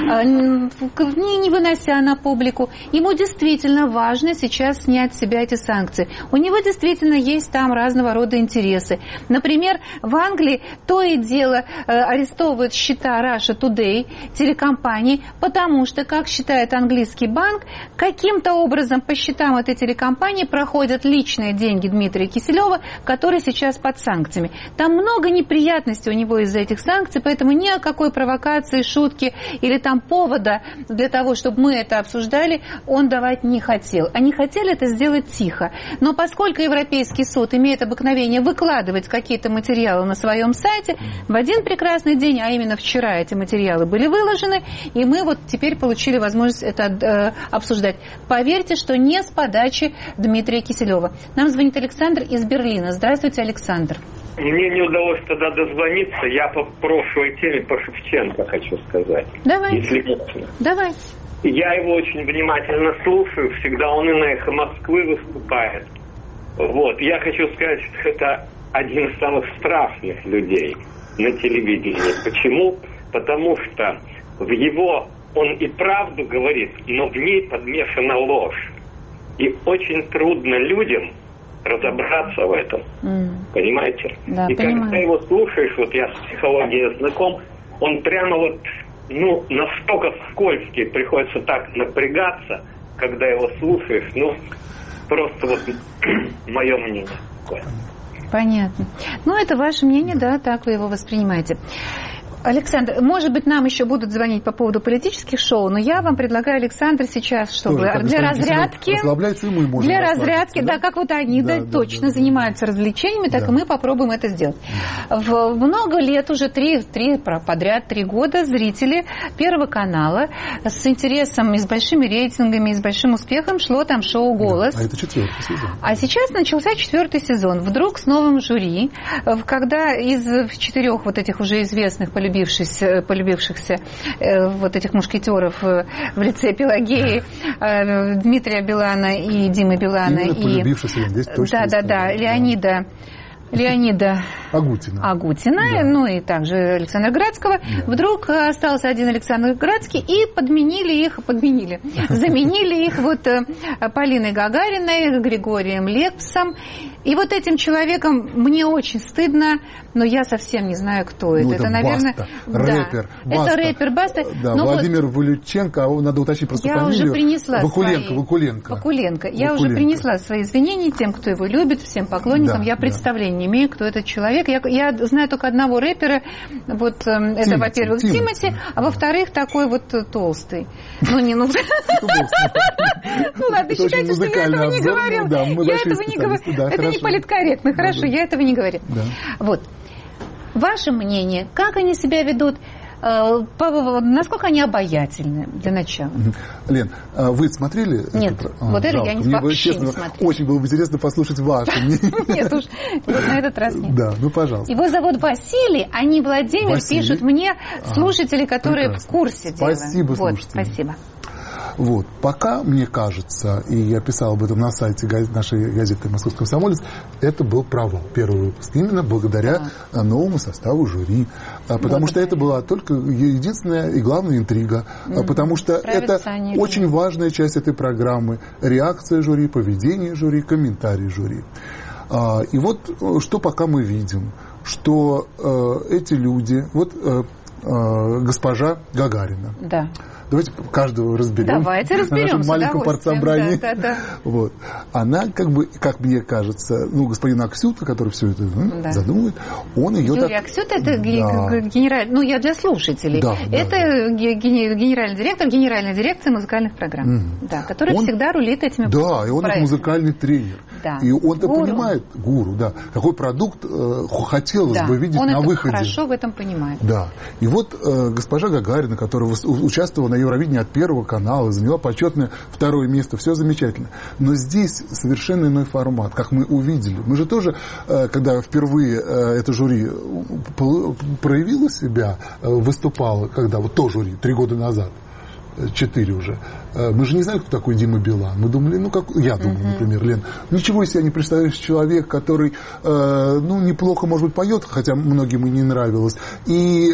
B: не вынося на публику. Ему действительно важно сейчас снять с себя эти санкции. У него действительно есть там разного рода интересы. Например, в Англии то и дело арестовывают счета Russia Today, телекомпании, потому что, как считает английский банк, каким-то образом по счетам этой телекомпании проходят личные деньги Дмитрия Киселева, который сейчас под санкциями. Там много неприятностей у него из-за этих санкций, поэтому ни о какой провокации, шутки или там повода для того, чтобы мы это обсуждали, он давать не хотел. Они хотели это сделать тихо. Но поскольку Европейский суд имеет обыкновение выкладывать какие-то материалы на своем сайте, в один прекрасный день, а именно вчера эти материалы были выложены, и мы вот теперь получили возможность это обсуждать. Поверьте, что не с подачи Дмитрия Киселева. Нам звонит Александр из Берлина. Здравствуйте, Александр.
Q: Мне не удалось тогда дозвониться. Я по прошлой теме по Шевченко хочу сказать.
B: Давай.
Q: Если можно.
B: Давай.
Q: Я его очень внимательно слушаю. Всегда он и на «Эхо Москвы» выступает. Вот. Я хочу сказать, что это один из самых страшных людей на телевидении. Почему? Потому что в его... Он и правду говорит, но в ней подмешана ложь. И очень трудно людям разобраться в этом. Понимаете?
B: Да,
Q: и
B: понимаю.
Q: когда его слушаешь, вот я с психологией знаком, он прямо вот, настолько скользкий, приходится так напрягаться, когда его слушаешь, просто вот мое мнение такое.
B: Понятно. Это ваше мнение, да, так вы его воспринимаете. Александр, может быть, нам еще будут звонить по поводу политических шоу, но я вам предлагаю, Александр, сейчас, чтобы для разрядки... Для разрядки, да, как вот они точно занимаются развлечениями, так и мы попробуем это сделать. В много лет, уже подряд 3 года, зрители Первого канала с интересом и с большими рейтингами, и с большим успехом шло там шоу «Голос».
C: А это 4-й сезон.
B: А сейчас начался 4-й сезон. Вдруг с новым жюри, когда из 4 вот этих уже известных полюбившихся вот этих мушкетеров в лице Пелагеи, Дмитрия Билана и Димы Билана,
C: именно полюбившихся, здесь точно
B: Леонида Леонида Агутина, ну и также Александра Градского. Вдруг остался один Александр Градский, и заменили их вот Полиной Гагариной, Григорием Лепсом. И вот этим человеком мне очень стыдно, но я совсем не знаю, кто это. Это, наверное,
R: рэпер.
B: Да, это рэпер Баста.
R: Да, Владимир Валюченко, надо уточнить просто фамилию.
B: Я уже принесла
R: Вакуленко.
B: Я уже принесла свои извинения тем, кто его любит, всем поклонникам.
R: Да,
B: я представления не имею, кто этот человек. Я знаю только одного рэпера. Вот это, во-первых, Тимати, а во-вторых, такой вот толстый. Ну ладно, считайте, что я этого не говорила. Я этого не говорила. Это не политкорректно. Хорошо, я этого не говорю. Вот. Ваше мнение, как они себя ведут? Насколько они обаятельны для начала?
R: Лен, вы смотрели?
B: Нет, вот это я вообще не смотрела.
R: Очень было бы интересно послушать ваше мнение.
B: Нет уж, на этот раз нет.
R: Да, ну пожалуйста.
B: Его зовут Василий, а не Владимир, пишут мне слушатели, которые в курсе дела.
R: Спасибо, слушатели.
B: Спасибо.
R: Вот. Пока, мне кажется, и я писал об этом на сайте нашей газеты «Московский комсомолец», это был провал, первый выпуск. Именно благодаря новому составу жюри. Потому что это была только единственная и главная интрига. Потому что это очень важная часть этой программы. Реакция жюри, поведение жюри, комментарии жюри. И вот что пока мы видим. Что эти люди... Вот госпожа Гагарина.
B: Да.
R: Давайте каждого разберем.
B: Давайте разберем.
R: На нашем маленьком партсобрании.
B: Да.
R: Вот. Она, как бы, как мне кажется, господин Аксюта, который все это задумывает, он ее
B: Юрий Аксюта, это генеральный, я для слушателей. Это генеральный директор Генеральной дирекции музыкальных программ, который всегда рулит этими проектами.
R: Да, и он музыкальный тренер.
B: Да.
R: И он-то понимает, гуру, какой продукт хотелось бы видеть на выходе.
B: Он хорошо в этом понимает.
R: Да. И вот госпожа Гагарина, которая участвовала на Евровидении от Первого канала, заняла почетное 2-е место, все замечательно. Но здесь совершенно иной формат, как мы увидели. Мы же тоже, когда впервые это жюри проявило себя, выступало, когда вот то жюри 3 года назад, 4 уже. Мы же не знали, кто такой Дима Билан. Мы думали, я думаю, например, Лен, ничего из себя не представляешь человек, который, неплохо, может быть, поет, хотя многим и не нравилось. И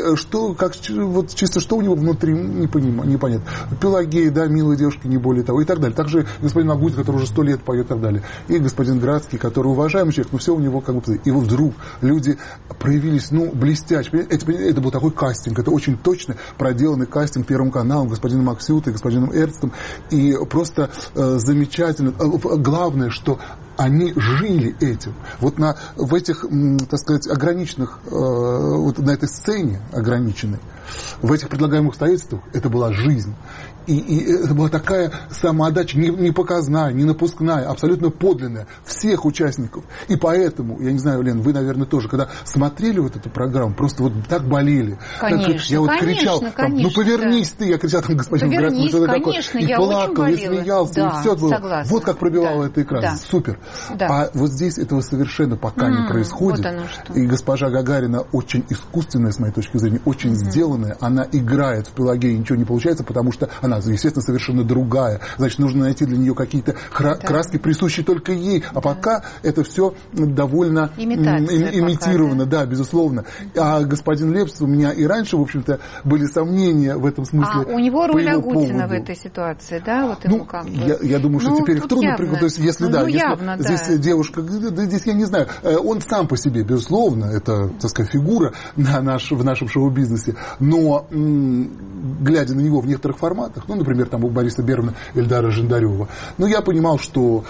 R: чисто что у него внутри, непонятно. Пелагея, милая девушка, не более того, и так далее. Также господин Агутин, который уже 100 лет поет, и так далее. И господин Градский, который уважаемый человек, но все у него как бы... И вот вдруг люди проявились, блестяще. Это был такой кастинг, это очень точно проделанный кастинг Первым каналом, господином Аксютой, господином Эрцтом. И просто замечательно. Главное, что они жили этим. Вот в этих, так сказать, ограниченных, вот на этой сцене ограниченной, в этих предлагаемых обстоятельствах, это была жизнь. И это была такая самоотдача, не показная, не напускная, абсолютно подлинная всех участников. И поэтому, я не знаю, Лен, вы, наверное, тоже, когда смотрели вот эту программу, просто вот так болели.
B: Конечно,
R: я вот кричал, повернись ты, я кричал господин Градский, что такое. И плакал, и смеялся, и все было.
B: Согласна.
R: Вот как пробивало это экран. Супер. А вот здесь этого совершенно пока не происходит.
B: Вот
R: и госпожа Гагарина очень искусственная, с моей точки зрения, очень сделанная. Она играет в Пелагее, ничего не получается, потому что она, естественно, совершенно другая. Значит, нужно найти для нее какие-то краски, присущие только ей. А пока это все довольно имитировано. Да, безусловно. А господин Лепс, у меня и раньше, в общем-то, были сомнения в этом смысле.
B: У него роль Агутина в этой ситуации, да? Вот ему как бы.
R: Я думаю, что теперь их трудно приготовить. То есть, если здесь девушка, здесь я не знаю, он сам по себе, безусловно, это, так сказать, фигура в нашем шоу-бизнесе, но глядя на него в некоторых форматах, например, там у Бориса Бермана, Эльдара Жандарева, я понимал, что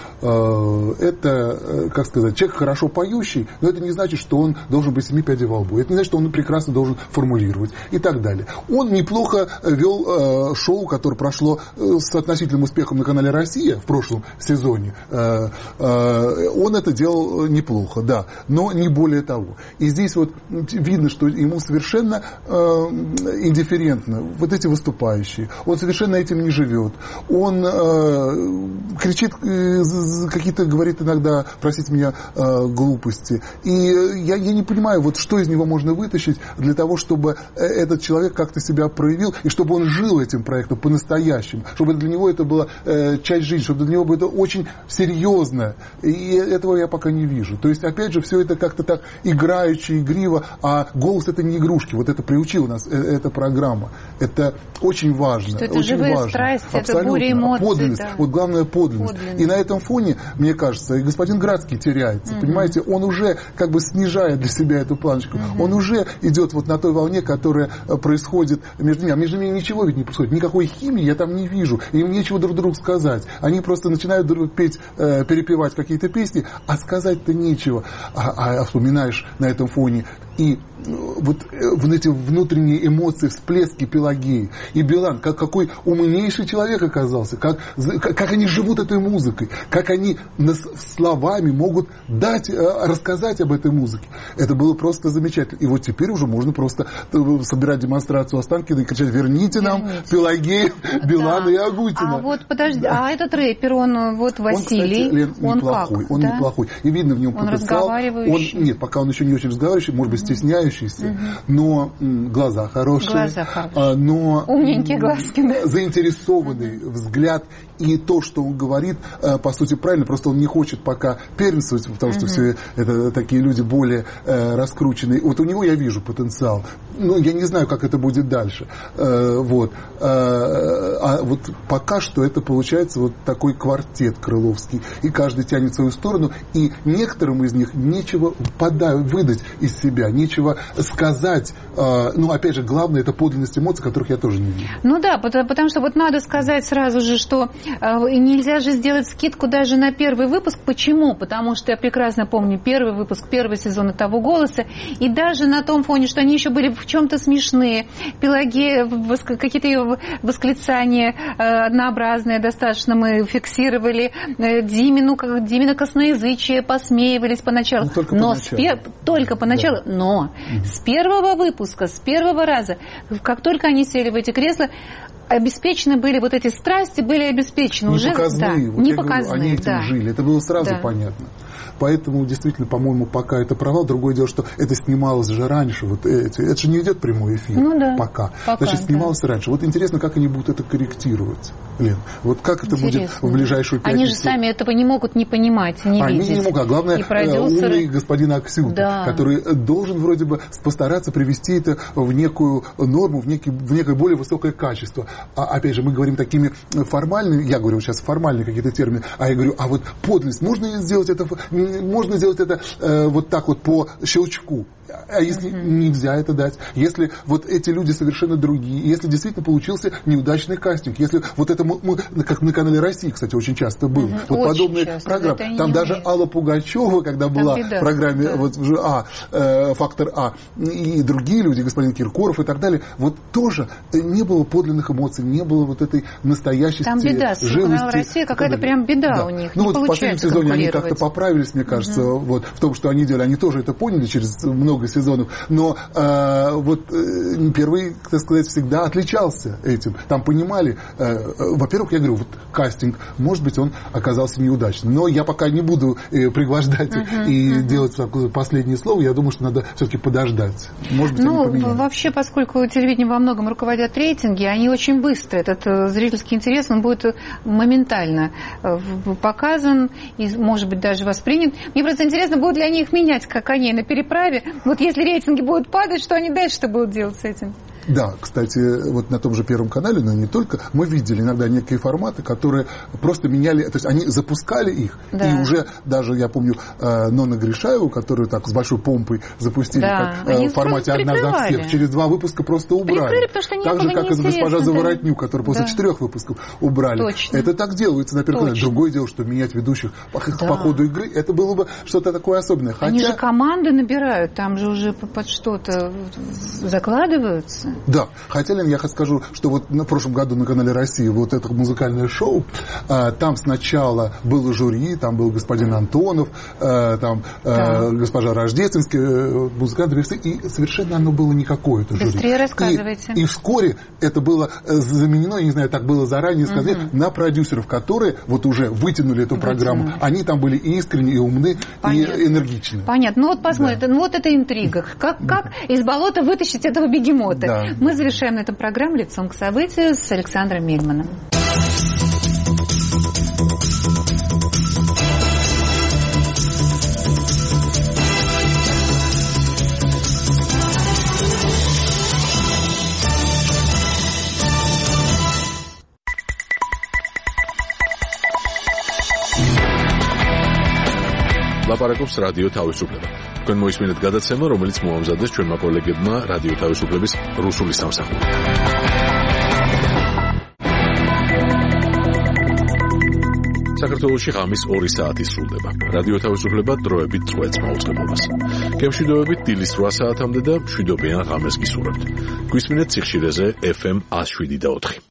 R: это, как сказать, человек хорошо поющий, но это не значит, что он должен быть 7 пядей во лбу, это не значит, что он прекрасно должен формулировать и так далее. Он неплохо вел шоу, которое прошло с относительным успехом на канале «Россия» в прошлом сезоне. Он это делал неплохо, да, но не более того. И здесь вот видно, что ему совершенно индифферентно вот эти выступающие. Он совершенно этим не живет. Он кричит, какие-то говорит иногда, простите меня, глупости. И я не понимаю, вот что из него можно вытащить для того, чтобы этот человек как-то себя проявил, и чтобы он жил этим проектом по-настоящему, чтобы для него это была часть жизни, чтобы для него было очень серьезное
C: И этого я пока не вижу. То есть, опять же, все это как-то так играючи, игриво, а голос это не игрушки. Вот это приучила нас эта программа. Это очень важно.
B: Что это
C: очень
B: живые
C: важно.
B: страсти,
C: абсолютно.
B: это буря эмоций.
C: Подлинность.
B: Да.
C: Вот главное подлинность. И на этом фоне, мне кажется, и господин Градский теряется. Понимаете, он уже как бы снижает для себя эту планочку. Он уже идет вот на той волне, которая происходит между ними. А между ними ничего ведь не происходит. Никакой химии я там не вижу. Им нечего друг другу сказать. Они просто начинают петь, перепевать какие-то песни, а сказать-то нечего. А вспоминаешь на этом фоне и вот эти внутренние эмоции, всплески Пелагеи и Билан, какой умнейший человек оказался, как они живут этой музыкой, как они словами могут рассказать об этой музыке. Это было просто замечательно. И вот теперь уже можно просто собирать демонстрацию Останкина и кричать: верните нам Пелагею, Билана и Агутина.
B: А вот подожди, а этот рэпер, он вот Василий,
C: он неплохой,
B: как?
C: Он неплохой. И видно в нем потенциал. Нет, пока он еще не очень разговаривающий, может быть, стесняющийся, но глаза хорошие. Но
B: умненькие глазки, да.
C: Заинтересованный взгляд. И то, что он говорит, по сути, правильно, просто он не хочет пока первенствовать, потому что все это такие люди более раскрученные. Вот у него я вижу потенциал. Но я не знаю, как это будет дальше. Вот. А вот пока что это получается вот такой квартет крыловский. И каждый тянет в свою сторону. И некоторым из них нечего выдать из себя, нечего сказать. Ну, опять же, главное, это подлинность эмоций, которых я тоже не вижу.
B: Ну да, потому что вот надо сказать сразу же, что нельзя же сделать скидку даже на первый выпуск. Почему? Потому что я прекрасно помню первый выпуск первого сезона «Того голоса», и даже на том фоне, что они еще были в чем-то смешные, Пелагея, какие-то ее восклицания однообразные достаточно мы фиксировали, Димина косноязычие, посмеивались поначалу. Только поначалу. Но с первого выпуска, с первого раза, как только они сели в эти кресла, обеспечены были вот эти страсти, были обеспечены.
C: Не показные. Вот
B: не
C: показные, говорю, они этим жили. Это было сразу понятно. Поэтому, действительно, по-моему, пока это провал. Другое дело, что это снималось же раньше. Вот это же не идет прямой эфир. Пока. Значит, снималось раньше. Вот интересно, как они будут это корректировать, Лен. Вот как это будет в ближайшую пятницу.
B: Они же сами этого не могут не понимать, не видеть.
C: Они не могут. А главное, умный господин Аксюта, который должен вроде бы постараться привести это в некую норму, в некое более высокое качество. А опять же, мы говорим такими формальными, я говорю сейчас формальные какие-то термины, а я говорю, а вот подлинность, можно сделать это вот так вот по щелчку? А если нельзя это дать? Если вот эти люди совершенно другие, если действительно получился неудачный кастинг, если вот это мы как на канале России, кстати, очень часто было, вот подобные программы. Там даже Алла Пугачева, когда была в программе «Фактор А», и другие люди, господин Киркоров и так далее, вот тоже не было подлинных эмоций, не было вот этой настоящести,
B: там беда,
C: живости.
B: Канал Россия какая-то прям беда у них.
C: Ну вот в последнем сезоне они как-то поправились, мне кажется, вот в том, что они делали, они тоже это поняли через много сезонов, но вот первый, так сказать, всегда отличался этим. Там понимали, во-первых, я говорю, вот кастинг, может быть, он оказался неудачным, но я пока не буду пригвождать и делать последнее слово, я думаю, что надо все-таки подождать. Может быть, они поменяют.
B: Вообще, поскольку телевидение во многом руководят рейтинги, они очень быстро, этот зрительский интерес, он будет моментально показан и, может быть, даже воспринят. Мне просто интересно, будут ли они их менять, как коней на переправе. Вот если рейтинги будут падать, что они дальше-то будут делать с этим?
C: Да, кстати, вот на том же Первом канале, но не только, мы видели иногда некие форматы, которые просто меняли, то есть они запускали их, и уже даже, я помню, Нонна Гришаеву, которую так с большой помпой запустили, как в формате «Одна за всех», через 2 выпуска просто убрали. Так же, как и госпожа Заворотнюк, которую после 4 выпусков убрали.
B: Точно.
C: Это так делается на Первом канале. Другое дело, что менять ведущих по ходу игры, это было бы что-то такое особенное.
B: Они же команды набирают, там же уже под что-то закладываются.
C: Да, хотя, Лен, я скажу, что вот на прошлом году на канале России вот это музыкальное шоу, там сначала было жюри, там был господин Антонов, там госпожа Рождественская, музыканты, и совершенно оно было никакое, это жюри.
B: Быстрее рассказывайте.
C: И вскоре это было заменено, я не знаю, так было заранее сказать, на продюсеров, которые вот уже вытянули эту программу. Они там были и искренние, и умны, и энергичные.
B: Понятно. Ну вот посмотрим, ну вот это интрига. Как из болота вытащить этого бегемота? Да. Мы завершаем на этом программу «Лицом к событию» с Александром Мельманом.
A: ლაპარაკობს რადიო თავისუფლება. თქვენ მოისმინეთ გადაცემა, რომელიც მოამზადეს ჩვენმა კოლეგებმა რადიო თავისუფლების რუსული სამსახური. საქართველოში ღამის 2 საათი სრულდება. რადიო თავისუფლება დროებით წვეთს მაუწყებლობას. გემშვიდობებით დილის 8 საათამდე და მშვიდობიან ღამეს გისურვებთ. გვისმინეთ სიხშირეზე FM 107.4.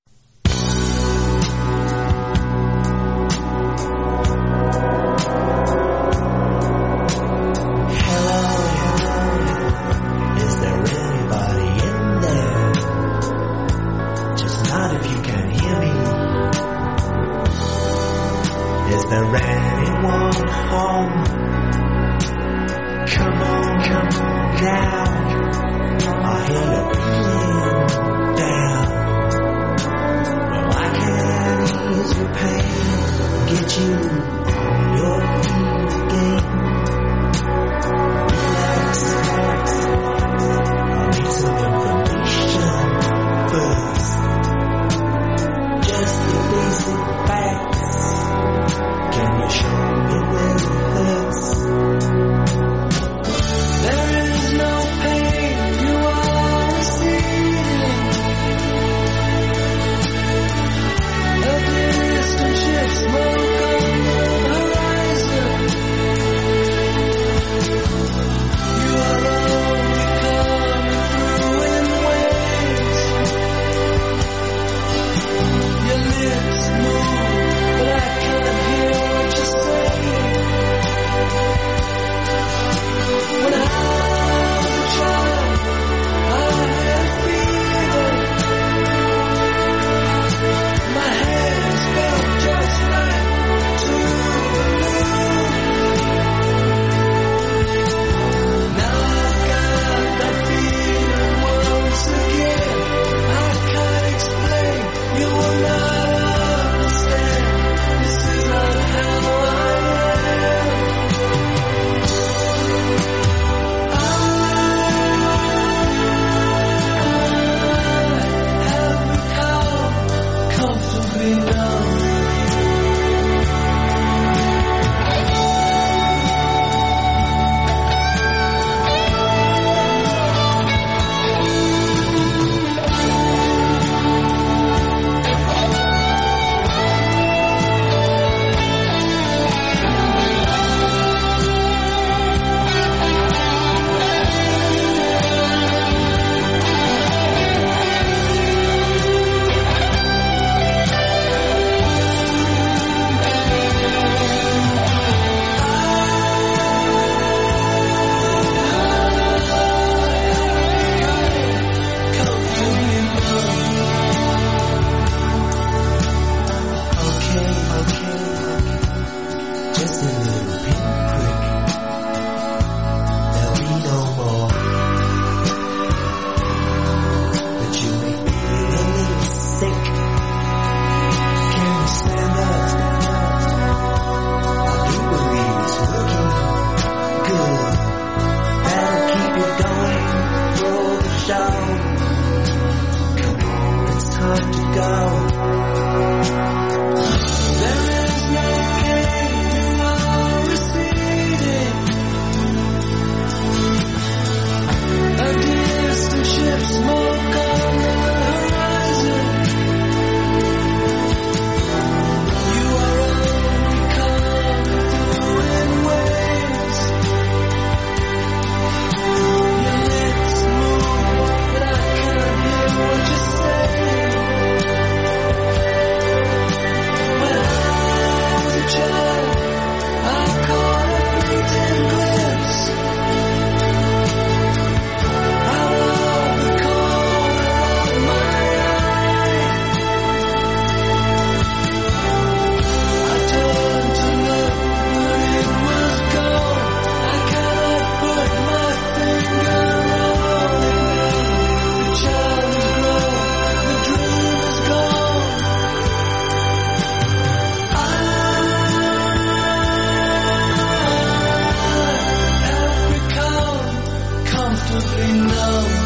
S: Comfortably numb.